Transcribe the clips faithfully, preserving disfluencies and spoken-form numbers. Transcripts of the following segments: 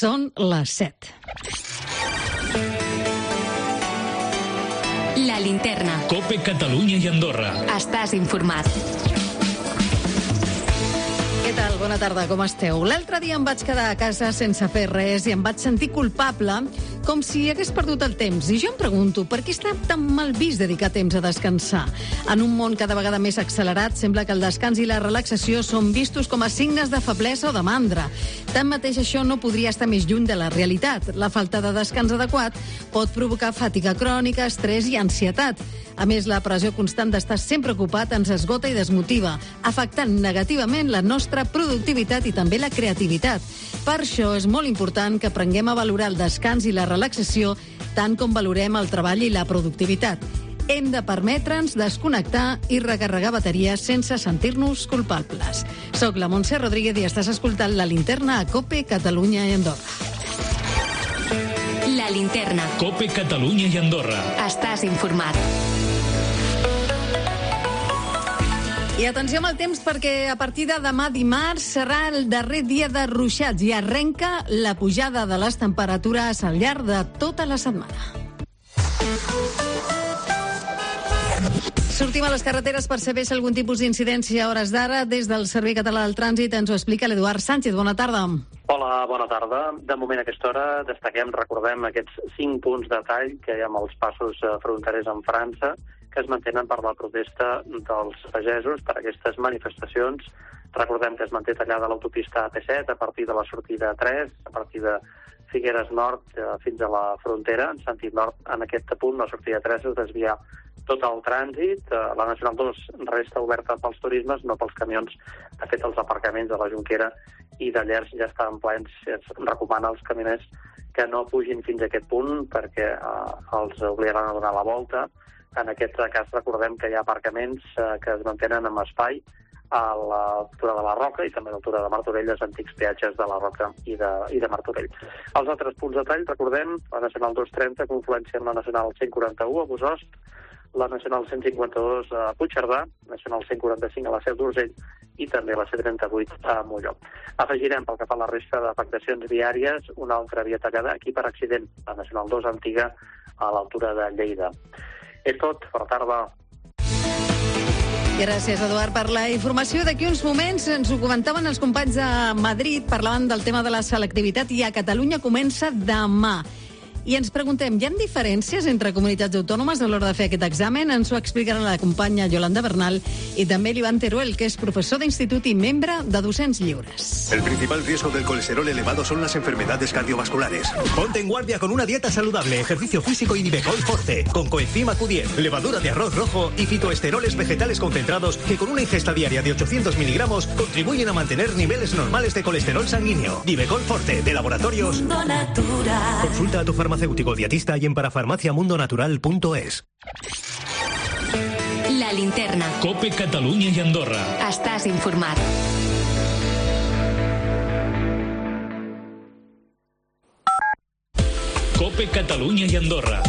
Són les set. La linterna. COPE Catalunya i Andorra. Estàs informat. Què tal? Bona tarda, com esteu? L'altre dia em vaig quedar a casa sense fer res i em vaig sentir culpable, com si hagués perdut el temps. I jo em pregunto, per què està tan mal vist dedicar temps a descansar? En un món cada vegada més accelerat, sembla que el descans i la relaxació són vistos com a signes de feblesa o de mandra. Tanmateix, això no podria estar més lluny de la realitat. La falta de descans adequat pot provocar fatiga crònica, estrès i ansietat. A més, la pressió constant d'estar sempre ocupat ens esgota i desmotiva, afectant negativament la nostra productivitat i també la creativitat. Per això és molt important que aprenguem a valorar el descans i la relaxació tant com valorem el treball i la productivitat. Hem de permetre'ns desconnectar i recarregar bateries sense sentir-nos culpables. Soc la Montse Rodríguez i estàs escoltant La Linterna a COPE Catalunya i Andorra. La linterna. COPE Catalunya i Andorra. Estàs informat. I atenció amb el temps perquè a partir de demà dimarts serà el darrer dia de ruixats i arrenca la pujada de les temperatures al llarg de tota la setmana. Sortim a les carreteres per saber si algun tipus d'incidència a hores d'ara. Des del Servei Català del Trànsit ens ho explica l'Eduard Sánchez. Bona tarda. Hola, bona tarda. De moment a aquesta hora destaquem, recordem, aquests cinc punts de tall que hi ha amb els passos fronterers amb França, que es mantenen per la protesta dels pagesos per aquestes manifestacions. Recordem que es manté tallada l'autopista A P set a partir de la sortida tres, a partir de Figueres Nord eh, fins a la frontera, en sentit nord. En aquest punt, la sortida tres es desvia tot el trànsit. Eh, la Nacional dos resta oberta pels turismes, no pels camions. De fet, els aparcaments de la Jonquera i de Llers ja estan plens. Es recomana als camioners que no pugin fins a aquest punt perquè eh, els obligaran a donar la volta. En aquest cas recordem que hi ha aparcaments eh, que es mantenen amb espai a l'altura de la Roca i també a l'altura de Martorell, els antics peatges de la Roca i de, i de Martorell. Els altres punts de tall, recordem, la Nacional dos trenta, confluència amb la Nacional cent quaranta-u a Bosost, la Nacional cent cinquanta-dos a Puigcerdà, Nacional cent quaranta-cinc a la Seu d'Urgell i també la C trenta-vuit a Molló. Afegirem, pel que fa a la resta d'afectacions viàries, una altra via tallada aquí per accident, la Nacional dos antiga a l'altura de Lleida. És tot, bona tarda. Gràcies, Eduard, per la informació. D'aquí uns moments ens ho comentaven els companys de Madrid, parlaven del tema de la selectivitat i a Catalunya comença demà. I ens preguntem, hi ha diferències entre comunitats autònomes a l'hora de fer aquest examen? Ens ho explicarà la companya Yolanda Bernal i també l'Ivan Teruel, que és professor d'institut i membre de Docents Lliures. El principal riesgo del colesterol elevado son las enfermedades cardiovasculares. Ponte en guardia con una dieta saludable, ejercicio físico y Nivecol Forte, con coenzima Q diez, levadura de arroz rojo y fitoesteroles vegetales concentrados que con una ingesta diaria de ochocientos miligramos contribuyen a mantener niveles normales de colesterol sanguíneo. Nivecol Forte, de Laboratorios Mundo Natural. Consulta a tu farmacéutico dietista y en parafarmaciamundonatural punto es. La linterna. COPE Catalunya i Andorra. Estàs informat. COPE Catalunya i Andorra.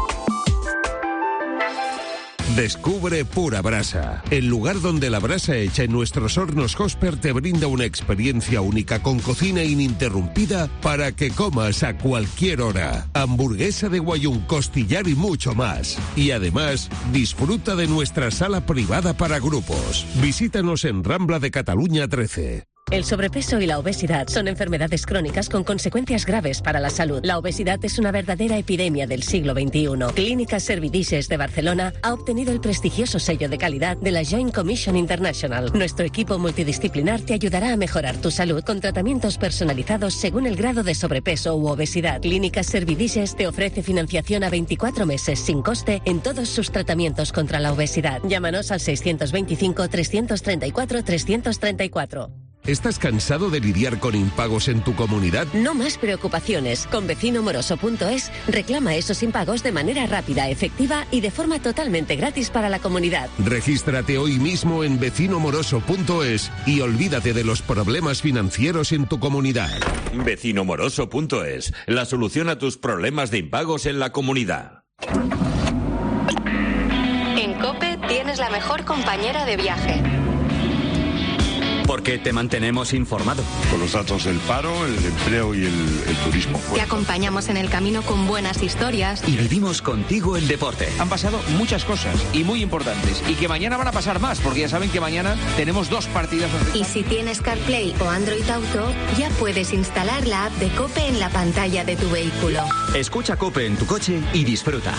Descubre Pura Brasa, el lugar donde la brasa hecha en nuestros hornos Hosper te brinda una experiencia única con cocina ininterrumpida para que comas a cualquier hora. Hamburguesa de guayún, costillar y mucho más. Y además, disfruta de nuestra sala privada para grupos. Visítanos en Rambla de Cataluña trece. El sobrepeso y la obesidad son enfermedades crónicas con consecuencias graves para la salud. La obesidad es una verdadera epidemia del siglo veintiuno. Clínicas Servidices de Barcelona ha obtenido el prestigioso sello de calidad de la Joint Commission International. Nuestro equipo multidisciplinar te ayudará a mejorar tu salud con tratamientos personalizados según el grado de sobrepeso u obesidad. Clínicas Servidices te ofrece financiación a veinticuatro meses sin coste en todos sus tratamientos contra la obesidad. Llámanos al seiscientos veinticinco, trescientos treinta y cuatro, trescientos treinta y cuatro. ¿Estás cansado de lidiar con impagos en tu comunidad? No más preocupaciones. Con vecino moroso punto es reclama esos impagos de manera rápida, efectiva y de forma totalmente gratis para la comunidad. Regístrate hoy mismo en vecino moroso punto es y olvídate de los problemas financieros en tu comunidad. vecino moroso punto es, la solución a tus problemas de impagos en la comunidad. En COPE tienes la mejor compañera de viaje. porque te mantenemos informado. Con los datos del paro, el empleo y el, el turismo. Te acompañamos en el camino con buenas historias. Y vivimos contigo el deporte. Han pasado muchas cosas y muy importantes. Y que mañana van a pasar más, porque ya saben que mañana tenemos dos partidas. Y si tienes CarPlay o Android Auto, ya puedes instalar la app de COPE en la pantalla de tu vehículo. Escucha COPE en tu coche y disfruta.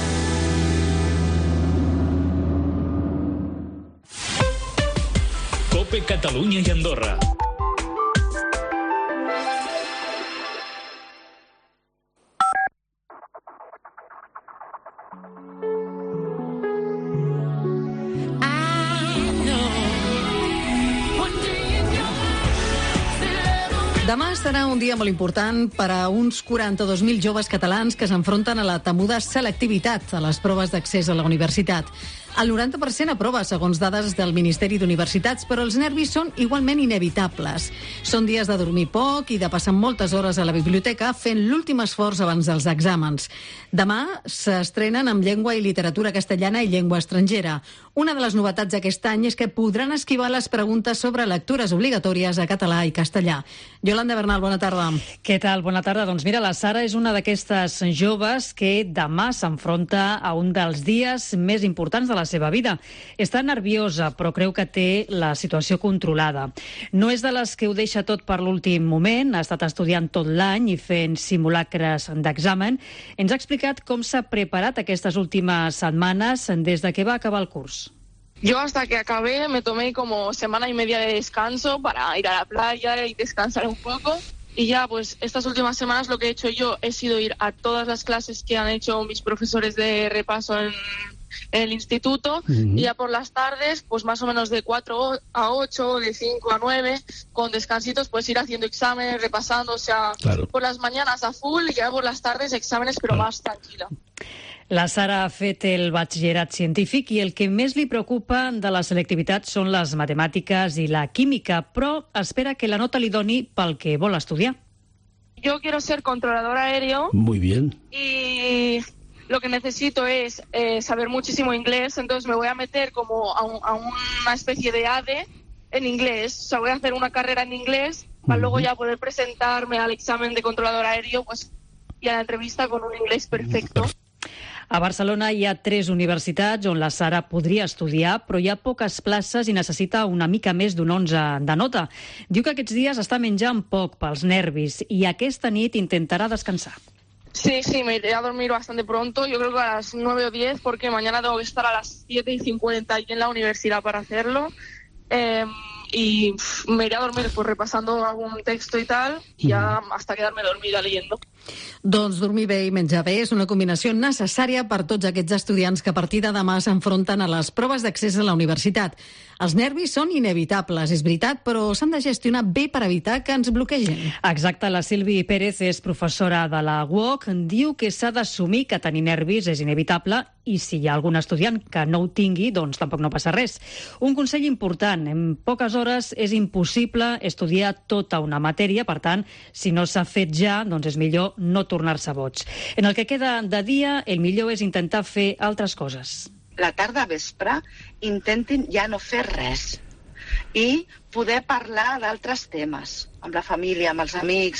COPE Catalunya i Andorra. Demà serà un dia molt important per a uns quaranta-dos mil joves catalans que s'enfronten a la temuda selectivitat a les proves d'accés a la universitat. El noranta per cent aprova, segons dades del Ministeri d'Universitats, però els nervis són igualment inevitables. Són dies de dormir poc i de passar moltes hores a la biblioteca fent l'últim esforç abans dels exàmens. Demà s'estrenen amb llengua i literatura castellana i llengua estrangera. Una de les novetats d'aquest any és que podran esquivar les preguntes sobre lectures obligatòries a català i castellà. Yolanda Bernal, bona tarda. Què tal? Bona tarda. Doncs mira, la Sara és una d'aquestes joves que demà s'enfronta a un dels dies més importants de la seva vida. Està nerviosa, però creu que té la situació controlada. No és de les que ho deixa tot per l'últim moment, ha estat estudiant tot l'any i fent simulacres d'examen. Ens ha explicat com s'ha preparat aquestes últimes setmanes des de que va acabar el curs. Yo hasta que acabé me tomé como semana y media de descanso para ir a la playa y descansar un poco. Y ya, pues, estas últimas semanas lo que he hecho yo he sido ir a todas las clases que han hecho mis profesores de repaso en, en el instituto. Uh-huh. Y ya por las tardes, pues más o menos de cuatro a ocho, de cinco a nueve, con descansitos, pues ir haciendo exámenes, repasando. O sea, claro, por las mañanas a full y ya por las tardes exámenes, pero claro, más tranquila. La Sara ha fet el batxillerat científic i el que més li preocupa de la selectivitat són les matemàtiques i la química, però espera que la nota li doni pel que vol estudiar. Yo quiero ser controlador aéreo. Muy bien. Y lo que necesito es eh, saber muchísimo inglés, entonces me voy a meter como a, un, a una especie de A D E en inglés. O sea, voy a hacer una carrera en inglés para uh-huh. luego ya poder presentarme al examen de controlador aéreo pues, y a la entrevista con un inglés perfecto. A Barcelona hi ha tres universitats on la Sara podria estudiar, però hi ha poques places i necessita una mica més d'un onze de nota. Diu que aquests dies està menjant poc pels nervis i aquesta nit intentarà descansar. Sí, sí, me iré a dormir bastante pronto, yo creo que a las nueve o diez, porque mañana tengo que estar a las siete y cincuenta allí en la universidad para hacerlo. Eh, y pff, me iré a dormir pues repasando algún texto y tal, y ya hasta quedarme dormida leyendo. Doncs dormir bé i menjar bé és una combinació necessària per tots aquests estudiants que a partir de demà s'enfronten a les proves d'accés a la universitat. Els nervis són inevitables, és veritat, però s'han de gestionar bé per evitar que ens bloquegin. Exacte, la Sílvia Pérez és professora de la U O C, diu que s'ha d'assumir que tenir nervis és inevitable i si hi ha algun estudiant que no ho tingui, doncs tampoc no passa res. Un consell important, en poques hores és impossible estudiar tota una matèria, per tant, si no s'ha fet ja, doncs és millor no tornar-se boig. En el que queda de dia, el millor és intentar fer altres coses. La tarda vespre intentin ja no fer res i poder parlar d'altres temes, amb la família, amb els amics,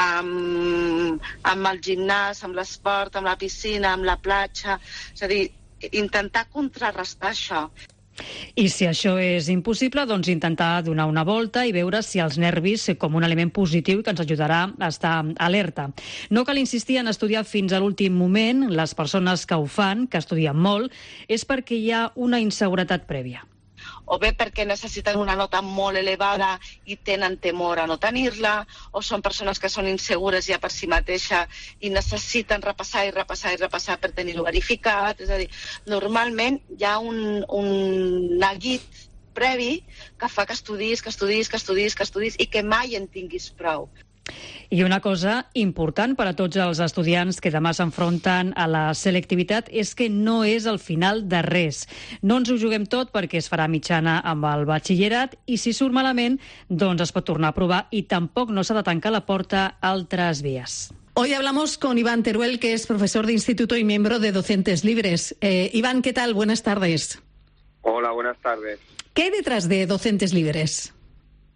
amb, amb el gimnàs, amb l'esport, amb la piscina, amb la platja. És a dir, intentar contrarrestar això. I si això és impossible, doncs intentar donar una volta i veure si els nervis com un element positiu que ens ajudarà a estar alerta. No cal insistir en estudiar fins a l'últim moment. Les persones que ho fan, que estudien molt, és perquè hi ha una inseguretat prèvia. O bé perquè necessiten una nota molt elevada i tenen temor a no tenir-la, o són persones que són insegures ja per si mateixa i necessiten repassar i repassar i repassar per tenir-ho verificat. És a dir, normalment hi ha un, un neguit previ que fa que estudis, que estudis, que estudis, que estudis i que mai en tinguis prou. I una cosa important per a tots els estudiants que demà s'enfronten a la selectivitat és que no és el final de res. No ens ho juguem tot perquè es farà mitjana amb el batxillerat i si surt malament, doncs es pot tornar a provar i tampoc no s'ha de tancar la porta a altres vies. Hoy hablamos con Iván Teruel, que es profesor de instituto y miembro de Docentes Libres. Eh, Iván, ¿qué tal? Buenas tardes. Hola, buenas tardes. ¿Qué hay detrás de Docentes Libres?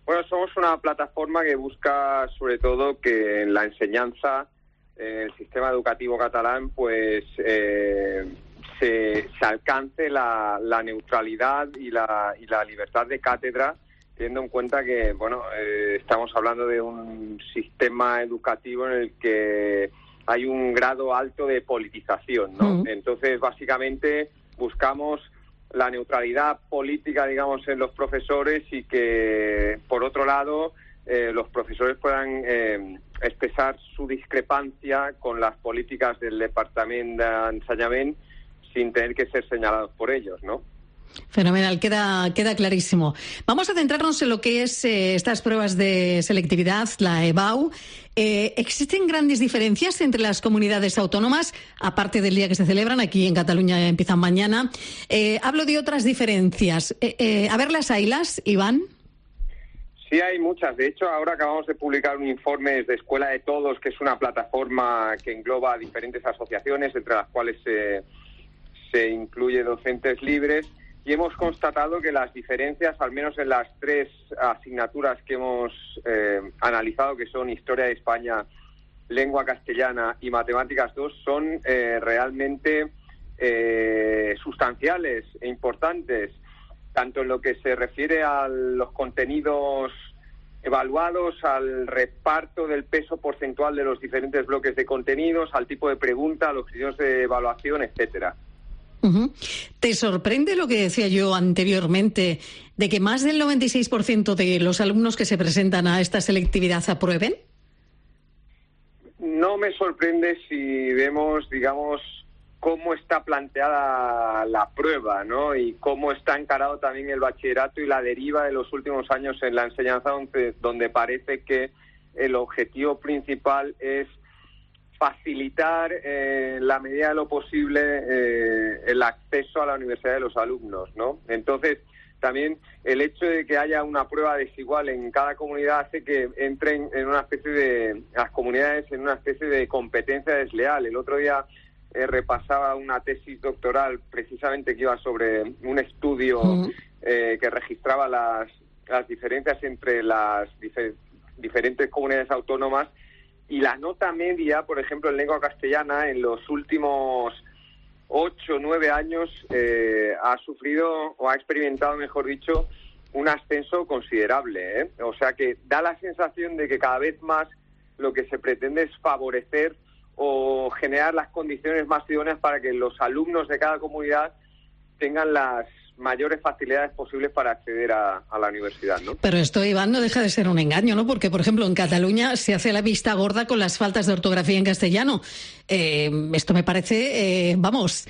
Bueno, somos una plataforma que busca sobre todo que en la enseñanza, en el sistema educativo catalán, pues eh, se, se alcance la, la neutralidad y la, y la libertad de cátedra, teniendo en cuenta que, bueno, eh, estamos hablando de un sistema educativo en el que hay un grado alto de politización, ¿no? Mm. Entonces, básicamente, buscamos la neutralidad política, digamos, en los profesores y que, por otro lado, eh, los profesores puedan eh, expresar su discrepancia con las políticas del Departamento de Enseñament sin tener que ser señalados por ellos, ¿no? Fenomenal, queda, queda clarísimo. Vamos a centrarnos en lo que es eh, estas pruebas de selectividad, la E B A U. Eh, ¿Existen grandes diferencias entre las comunidades autónomas, aparte del día que se celebran? Aquí en Cataluña empiezan mañana. Eh, hablo de otras diferencias. Eh, eh, a ver, las haylas, Iván. Sí, hay muchas. De hecho, ahora acabamos de publicar un informe de Escuela de Todos, que es una plataforma que engloba diferentes asociaciones, entre las cuales se, se incluye docentes libres. Y hemos constatado que las diferencias, al menos en las tres asignaturas que hemos eh, analizado, que son Historia de España, Lengua Castellana y Matemáticas dos, son eh, realmente eh, sustanciales e importantes, tanto en lo que se refiere a los contenidos evaluados, al reparto del peso porcentual de los diferentes bloques de contenidos, al tipo de pregunta, a los criterios de evaluación, etcétera. Uh-huh. ¿Te sorprende lo que decía yo anteriormente de que más del noventa y seis por ciento de los alumnos que se presentan a esta selectividad aprueben? No me sorprende si vemos, digamos, cómo está planteada la prueba, ¿no? Y cómo está encarado también el bachillerato y la deriva de los últimos años en la enseñanza, donde, donde parece que el objetivo principal es facilitar eh, en la medida de lo posible eh, el acceso a la universidad de los alumnos, ¿no? Entonces, también el hecho de que haya una prueba desigual en cada comunidad hace que entren en una especie de, las comunidades en una especie de competencia desleal. El otro día eh, repasaba una tesis doctoral precisamente que iba sobre un estudio uh-huh. eh, que registraba las, las diferencias entre las difer- diferentes comunidades autónomas. Y la nota media, por ejemplo, en lengua castellana, en los últimos ocho, nueve años, eh, ha sufrido o ha experimentado, mejor dicho, un ascenso considerable, ¿eh? O sea que da la sensación de que cada vez más lo que se pretende es favorecer o generar las condiciones más idóneas para que los alumnos de cada comunidad tengan las mayores facilidades posibles para acceder a, a la universidad, ¿no? Pero esto, Iván, no deja de ser un engaño, ¿no? Porque, por ejemplo, en Cataluña se hace la vista gorda con las faltas de ortografía en castellano. Eh, esto me parece, eh, vamos,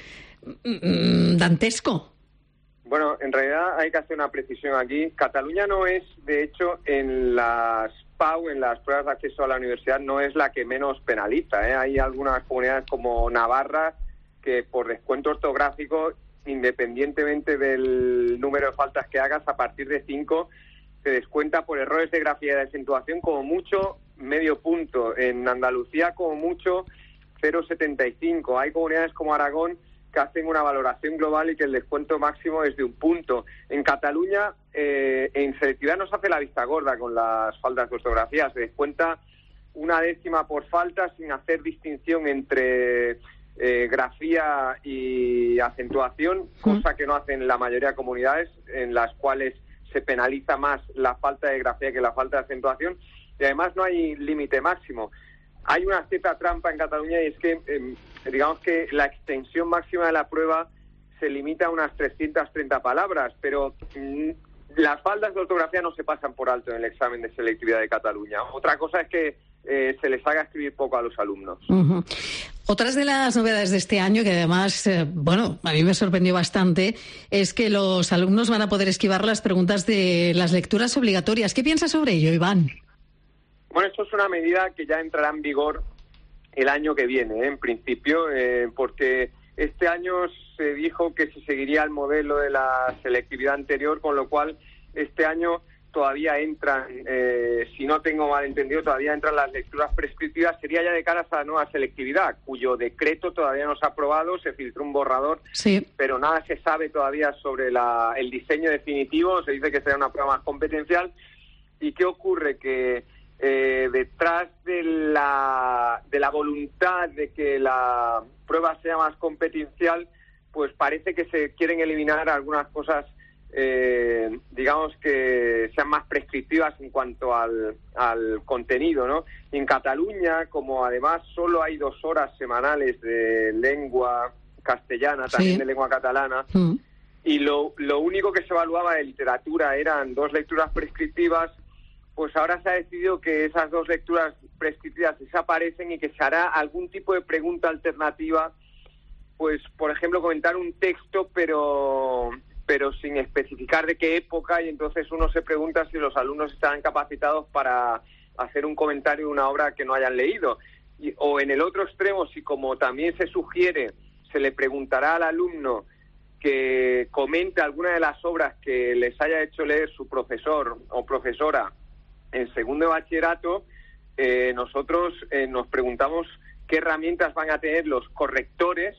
dantesco. Bueno, en realidad hay que hacer una precisión aquí. Cataluña no es, de hecho, en las P A U, en las pruebas de acceso a la universidad, no es la que menos penaliza, ¿eh? Hay algunas comunidades como Navarra que, por descuento ortográfico, independientemente del número de faltas que hagas, a partir de cinco te descuenta por errores de grafía y de acentuación como mucho medio punto. En Andalucía como mucho cero coma setenta y cinco. Hay comunidades como Aragón que hacen una valoración global y que el descuento máximo es de un punto. En Cataluña, eh, en selectividad no se hace la vista gorda con las faltas de ortografía, se descuenta una décima por falta sin hacer distinción entre Eh, grafía y acentuación, cosa que no hacen la mayoría de comunidades, en las cuales se penaliza más la falta de grafía que la falta de acentuación, y además no hay límite máximo. Hay una cierta trampa en Cataluña y es que, eh, digamos que la extensión máxima de la prueba se limita a unas trescientas treinta palabras, pero mm, las faltas de ortografía no se pasan por alto en el examen de selectividad de Cataluña. Otra cosa es que eh, se les haga escribir poco a los alumnos. Uh-huh. Otras de las novedades de este año, que además, eh, bueno, a mí me sorprendió bastante, es que los alumnos van a poder esquivar las preguntas de las lecturas obligatorias. ¿Qué piensas sobre ello, Iván? Bueno, esto es una medida que ya entrará en vigor el año que viene, ¿eh? En principio, eh, porque este año se dijo que se seguiría el modelo de la selectividad anterior, con lo cual este año todavía entran, eh, si no tengo mal entendido, todavía entran las lecturas prescriptivas. Sería ya de cara a la nueva selectividad, cuyo decreto todavía no se ha aprobado, se filtró un borrador, sí, pero nada se sabe todavía sobre la, el diseño definitivo. Se dice que será una prueba más competencial. ¿Y qué ocurre? Que eh, detrás de la, de la voluntad de que la prueba sea más competencial, pues parece que se quieren eliminar algunas cosas, eh, digamos, que sean más prescriptivas en cuanto al, al contenido, ¿no? En Cataluña, como además solo hay dos horas semanales de lengua castellana, también sí. de lengua catalana, mm. y lo, lo único que se evaluaba de literatura eran dos lecturas prescriptivas, pues ahora se ha decidido que esas dos lecturas prescriptivas desaparecen y que se hará algún tipo de pregunta alternativa, pues, por ejemplo, comentar un texto, pero pero sin especificar de qué época, y entonces uno se pregunta si los alumnos estarán capacitados para hacer un comentario de una obra que no hayan leído. Y, o en el otro extremo, si como también se sugiere, se le preguntará al alumno que comente alguna de las obras que les haya hecho leer su profesor o profesora en segundo de bachillerato, eh, nosotros eh, nos preguntamos qué herramientas van a tener los correctores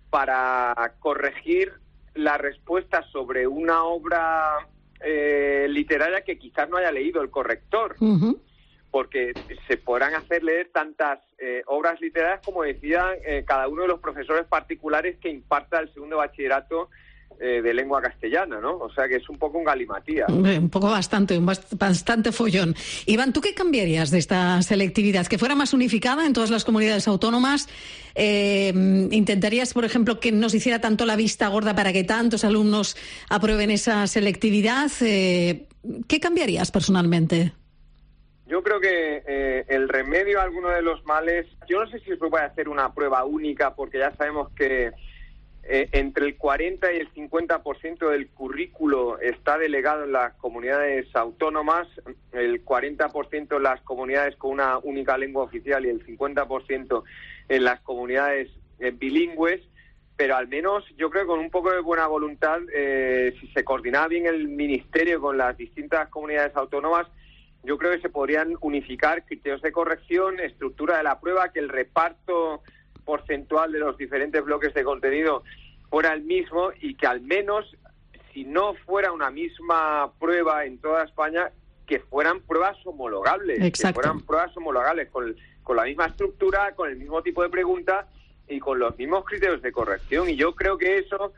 para corregir la respuesta sobre una obra eh, literaria que quizás no haya leído el corrector. Uh-huh. Porque se podrán hacer leer tantas eh, obras literarias como decían eh, cada uno de los profesores particulares que imparta el segundo bachillerato eh, de lengua castellana, ¿no? O sea que es un poco un galimatías. Un poco bastante, un bast- bastante follón. Iván, ¿tú qué cambiarías de esta selectividad? ¿Que fuera más unificada en todas las comunidades autónomas? Eh, ¿Intentarías, por ejemplo, que no se hiciera tanto la vista gorda para que tantos alumnos aprueben esa selectividad? Eh, ¿Qué cambiarías personalmente? Yo creo que eh, el remedio a alguno de los males, yo no sé si se puede hacer una prueba única, porque ya sabemos que eh, entre el cuarenta y el cincuenta por ciento del currículo está delegado en las comunidades autónomas, el cuarenta por ciento en las comunidades con una única lengua oficial y el cincuenta por ciento en las comunidades eh, bilingües, pero al menos yo creo que con un poco de buena voluntad, eh, si se coordinaba bien el ministerio con las distintas comunidades autónomas, yo creo que se podrían unificar criterios de corrección, estructura de la prueba, que el reparto porcentual de los diferentes bloques de contenido fuera el mismo y que al menos, si no fuera una misma prueba en toda España, que fueran pruebas homologables. Exacto. Que fueran pruebas homologables con, con la misma estructura, con el mismo tipo de pregunta y con los mismos criterios de corrección. Y yo creo que eso...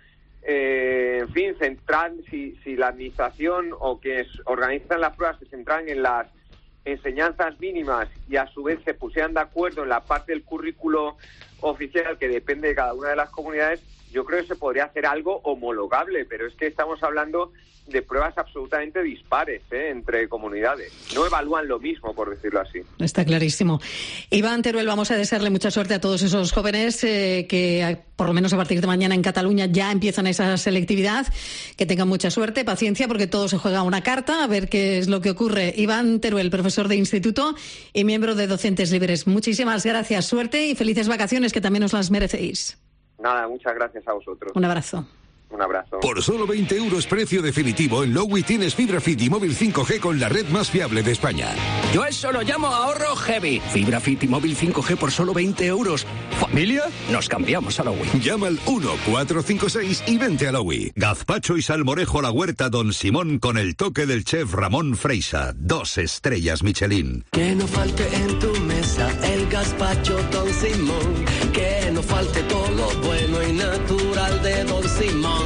Eh, en fin, centrar, si, si la administración o quienes organizan las pruebas se centran en las enseñanzas mínimas y a su vez se pusieran de acuerdo en la parte del currículo oficial que depende de cada una de las comunidades, yo creo que se podría hacer algo homologable, pero es que estamos hablando de pruebas absolutamente dispares ¿eh? entre comunidades. No evalúan lo mismo, por decirlo así. Está clarísimo. Iván Teruel, vamos a desearle mucha suerte a todos esos jóvenes eh, que, por lo menos a partir de mañana en Cataluña, ya empiezan esa selectividad. Que tengan mucha suerte, paciencia, porque todo se juega a una carta, a ver qué es lo que ocurre. Iván Teruel, profesor de instituto y miembro de Docentes Libres. Muchísimas gracias, suerte y felices vacaciones, que también os las merecéis. Nada, muchas gracias a vosotros. Un abrazo. Un abrazo. Por solo veinte euros precio definitivo, en Lowy tienes fibra fit y móvil cinco G con la red más fiable de España. Yo eso lo llamo ahorro heavy. Fibra fit y móvil cinco G por solo veinte euros. ¿Familia? Nos cambiamos a Lowy. Llama al uno cuatro cinco seis y vente a Lowy. Gazpacho y salmorejo a la huerta Don Simón con el toque del chef Ramón Freisa. Dos estrellas Michelin. Que no falte en tu mesa el gazpacho Don Simón. Que no falte todo lo bueno y natural de Don Simón.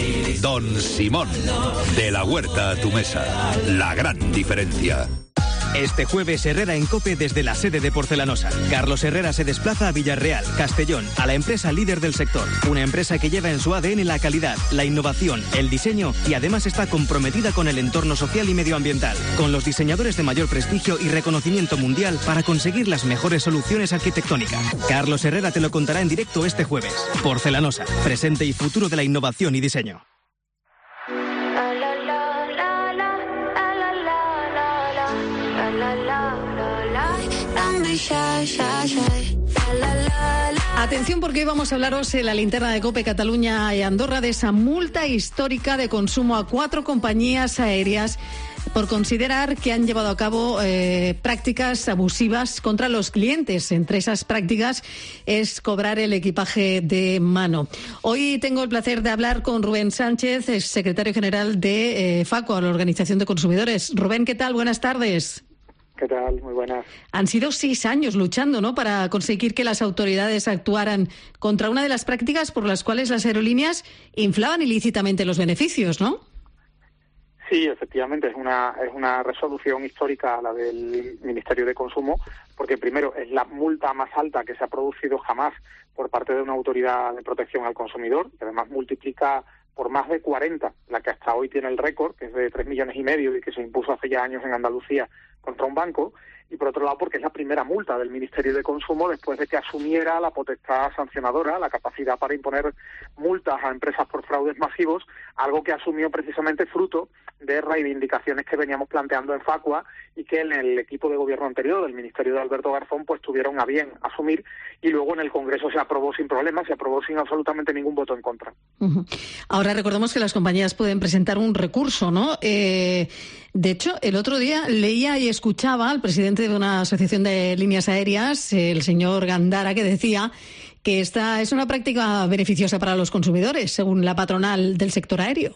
Don Simón, de la huerta a tu mesa, la gran diferencia. Este jueves Herrera en COPE desde la sede de Porcelanosa. Carlos Herrera se desplaza a Villarreal, Castellón, a la empresa líder del sector. Una empresa que lleva en su A D N la calidad, la innovación, el diseño y además está comprometida con el entorno social y medioambiental, con los diseñadores de mayor prestigio y reconocimiento mundial para conseguir las mejores soluciones arquitectónicas. Carlos Herrera te lo contará en directo este jueves. Porcelanosa, presente y futuro de la innovación y diseño. Atención, porque hoy vamos a hablaros en la linterna de COPE Cataluña y Andorra de esa multa histórica de consumo a cuatro compañías aéreas por considerar que han llevado a cabo eh, prácticas abusivas contra los clientes. Entre esas prácticas es cobrar el equipaje de mano. Hoy tengo el placer de hablar con Rubén Sánchez, secretario general de eh, Facua, la Organización de Consumidores. Rubén, ¿qué tal? Buenas tardes. ¿Qué tal? Muy buenas. Han sido seis años luchando, ¿no?, para conseguir que las autoridades actuaran contra una de las prácticas por las cuales las aerolíneas inflaban ilícitamente los beneficios, ¿no? Sí, efectivamente, es una es una resolución histórica la del Ministerio de Consumo, porque primero es la multa más alta que se ha producido jamás por parte de una autoridad de protección al consumidor, que además multiplica por más de cuarenta la que hasta hoy tiene el récord, que es de tres millones y medio y que se impuso hace ya años en Andalucía contra un banco, y por otro lado porque es la primera multa del Ministerio de Consumo después de que asumiera la potestad sancionadora, la capacidad para imponer multas a empresas por fraudes masivos, algo que asumió precisamente fruto de reivindicaciones que veníamos planteando en Facua y que en el equipo de gobierno anterior del Ministerio de Alberto Garzón pues tuvieron a bien asumir, y luego en el Congreso se aprobó sin problemas, se aprobó sin absolutamente ningún voto en contra. Uh-huh. Ahora recordemos que las compañías pueden presentar un recurso, ¿no? Eh, de hecho, el otro día leía y escuchaba al presidente de una asociación de líneas aéreas, el señor Gandara, que decía que esta es una práctica beneficiosa para los consumidores, según la patronal del sector aéreo.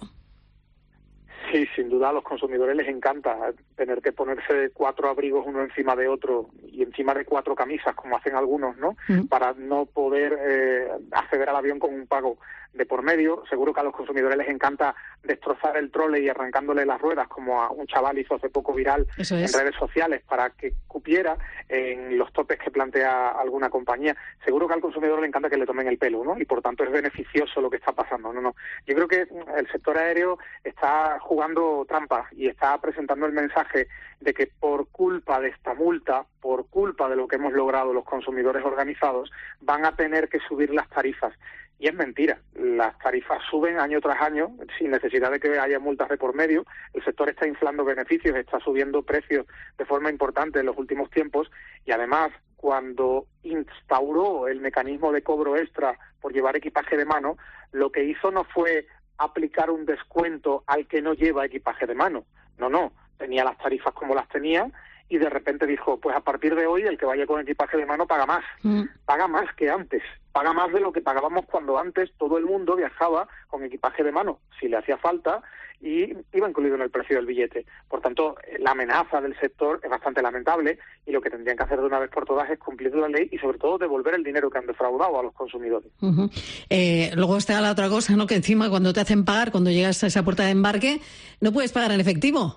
Sí, sin duda a los consumidores les encanta tener que ponerse cuatro abrigos uno encima de otro y encima de cuatro camisas, como hacen algunos, ¿no? Mm. Para no poder eh, acceder al avión con un pago de por medio. Seguro que a los consumidores les encanta destrozar el trole y arrancándole las ruedas, como a un chaval hizo hace poco viral Eso es. en redes sociales para que cupiera en los topes que plantea alguna compañía. Seguro que al consumidor le encanta que le tomen el pelo, ¿no? Y por tanto es beneficioso lo que está pasando. No, no. Yo creo que el sector aéreo está jugando trampas y está presentando el mensaje de que por culpa de esta multa, por culpa de lo que hemos logrado los consumidores organizados, van a tener que subir las tarifas. Y es mentira, las tarifas suben año tras año sin necesidad de que haya multas de por medio. El sector está inflando beneficios, está subiendo precios de forma importante en los últimos tiempos, y además cuando instauró el mecanismo de cobro extra por llevar equipaje de mano, lo que hizo no fue aplicar un descuento al que no lleva equipaje de mano. No, no, tenía las tarifas como las tenía y de repente dijo, pues a partir de hoy el que vaya con equipaje de mano paga más, mm. paga más que antes, paga más de lo que pagábamos cuando antes todo el mundo viajaba con equipaje de mano, si le hacía falta, y iba incluido en el precio del billete. Por tanto, la amenaza del sector es bastante lamentable y lo que tendrían que hacer de una vez por todas es cumplir la ley y sobre todo devolver el dinero que han defraudado a los consumidores. Uh-huh. Eh, luego está la otra cosa, ¿no?, que encima cuando te hacen pagar, cuando llegas a esa puerta de embarque, no puedes pagar en efectivo.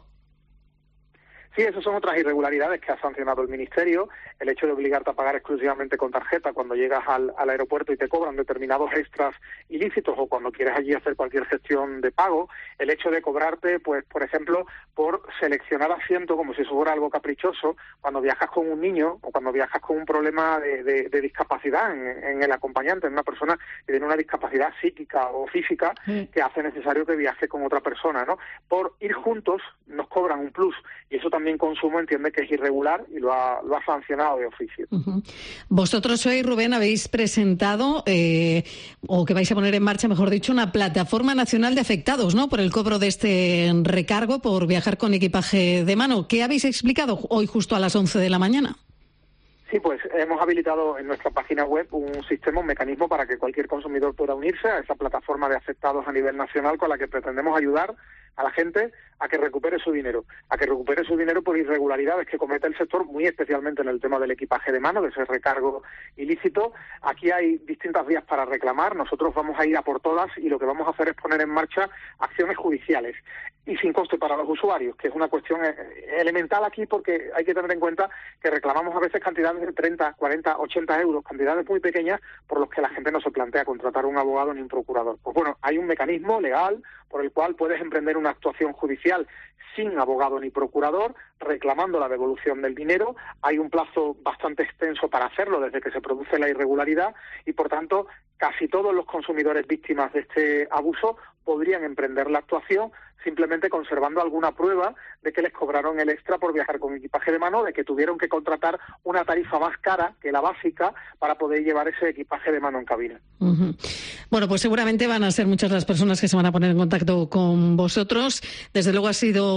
Sí, esas son otras irregularidades que ha sancionado el Ministerio. El hecho de obligarte a pagar exclusivamente con tarjeta cuando llegas al, al aeropuerto y te cobran determinados extras ilícitos, o cuando quieres allí hacer cualquier gestión de pago. El hecho de cobrarte, pues, por ejemplo, por seleccionar asiento como si eso fuera algo caprichoso, cuando viajas con un niño o cuando viajas con un problema de, de, de discapacidad en, en el acompañante, en una persona que tiene una discapacidad psíquica o física sí. que hace necesario que viaje con otra persona, ¿no? Por ir juntos nos cobran un plus, y eso también Consumo entiende que es irregular y lo ha, lo ha sancionado de oficio. Uh-huh. Vosotros hoy, Rubén, habéis presentado, eh, o que vais a poner en marcha, mejor dicho, una plataforma nacional de afectados, ¿no?, por el cobro de este recargo por viajar con equipaje de mano. ¿Qué habéis explicado hoy justo a las once de la mañana? Sí, pues hemos habilitado en nuestra página web un sistema, un mecanismo para que cualquier consumidor pueda unirse a esa plataforma de afectados a nivel nacional, con la que pretendemos ayudar a la gente a que recupere su dinero, a que recupere su dinero por irregularidades que comete el sector, muy especialmente en el tema del equipaje de mano, de ese recargo ilícito. Aquí hay distintas vías para reclamar, nosotros vamos a ir a por todas y lo que vamos a hacer es poner en marcha acciones judiciales y sin coste para los usuarios, que es una cuestión elemental aquí, porque hay que tener en cuenta que reclamamos a veces cantidades de treinta, cuarenta, ochenta euros, cantidades muy pequeñas por los que la gente no se plantea contratar un abogado ni un procurador. Pues bueno, hay un mecanismo legal por el cual puedes emprender una actuación judicial sin abogado ni procurador, reclamando la devolución del dinero. Hay un plazo bastante extenso para hacerlo desde que se produce la irregularidad y, por tanto, casi todos los consumidores víctimas de este abuso podrían emprender la actuación simplemente conservando alguna prueba de que les cobraron el extra por viajar con equipaje de mano, de que tuvieron que contratar una tarifa más cara que la básica para poder llevar ese equipaje de mano en cabina. Uh-huh. Bueno, pues seguramente van a ser muchas las personas que se van a poner en contacto con vosotros. Desde luego ha sido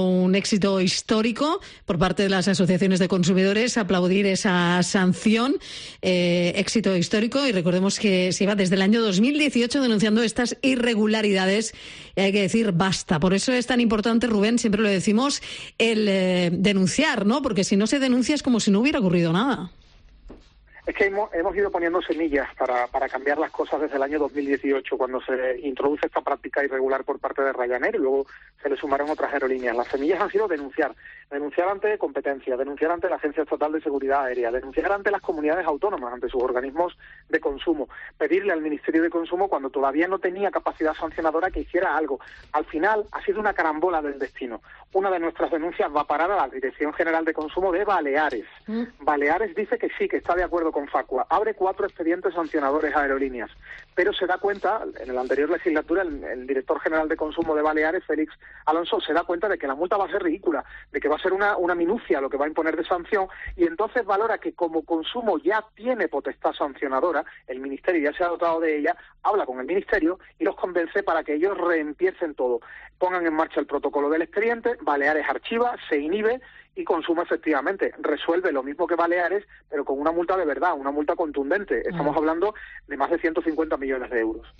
un éxito histórico por parte de las asociaciones de consumidores, aplaudir esa sanción, eh, éxito histórico, y recordemos que se lleva desde el año dos mil dieciocho denunciando estas irregularidades y hay que decir basta. Por eso es tan importante, Rubén, siempre lo decimos, el eh, denunciar, ¿no? Porque si no se denuncia es como si no hubiera ocurrido nada. Es que hemos, hemos ido poniendo semillas para, para cambiar las cosas desde el año dos mil dieciocho, cuando se introduce esta práctica irregular por parte de Ryanair, y luego se le sumaron otras aerolíneas. Las semillas han sido denunciar, denunciar ante competencia, denunciar ante la Agencia Estatal de Seguridad Aérea, denunciar ante las comunidades autónomas, ante sus organismos de consumo, pedirle al Ministerio de Consumo, cuando todavía no tenía capacidad sancionadora, que hiciera algo. Al final ha sido una carambola del destino. Una de nuestras denuncias va a parar a la Dirección General de Consumo de Baleares. Mm. Baleares dice que sí, que está de acuerdo con Facua. Abre cuatro expedientes sancionadores a aerolíneas, pero se da cuenta, en la anterior legislatura, el, el director general de Consumo de Baleares, Félix Alonso, se da cuenta de que la multa va a ser ridícula, de que va a ser una, una minucia lo que va a imponer de sanción, y entonces valora que como Consumo ya tiene potestad sancionadora, el Ministerio ya se ha dotado de ella, habla con el Ministerio y los convence para que ellos reempiecen todo, pongan en marcha el protocolo del expediente, Baleares archiva, se inhibe, y Consumo efectivamente resuelve lo mismo que Baleares, pero con una multa de verdad, una multa contundente. Estamos hablando de más de ciento cincuenta millones de euros.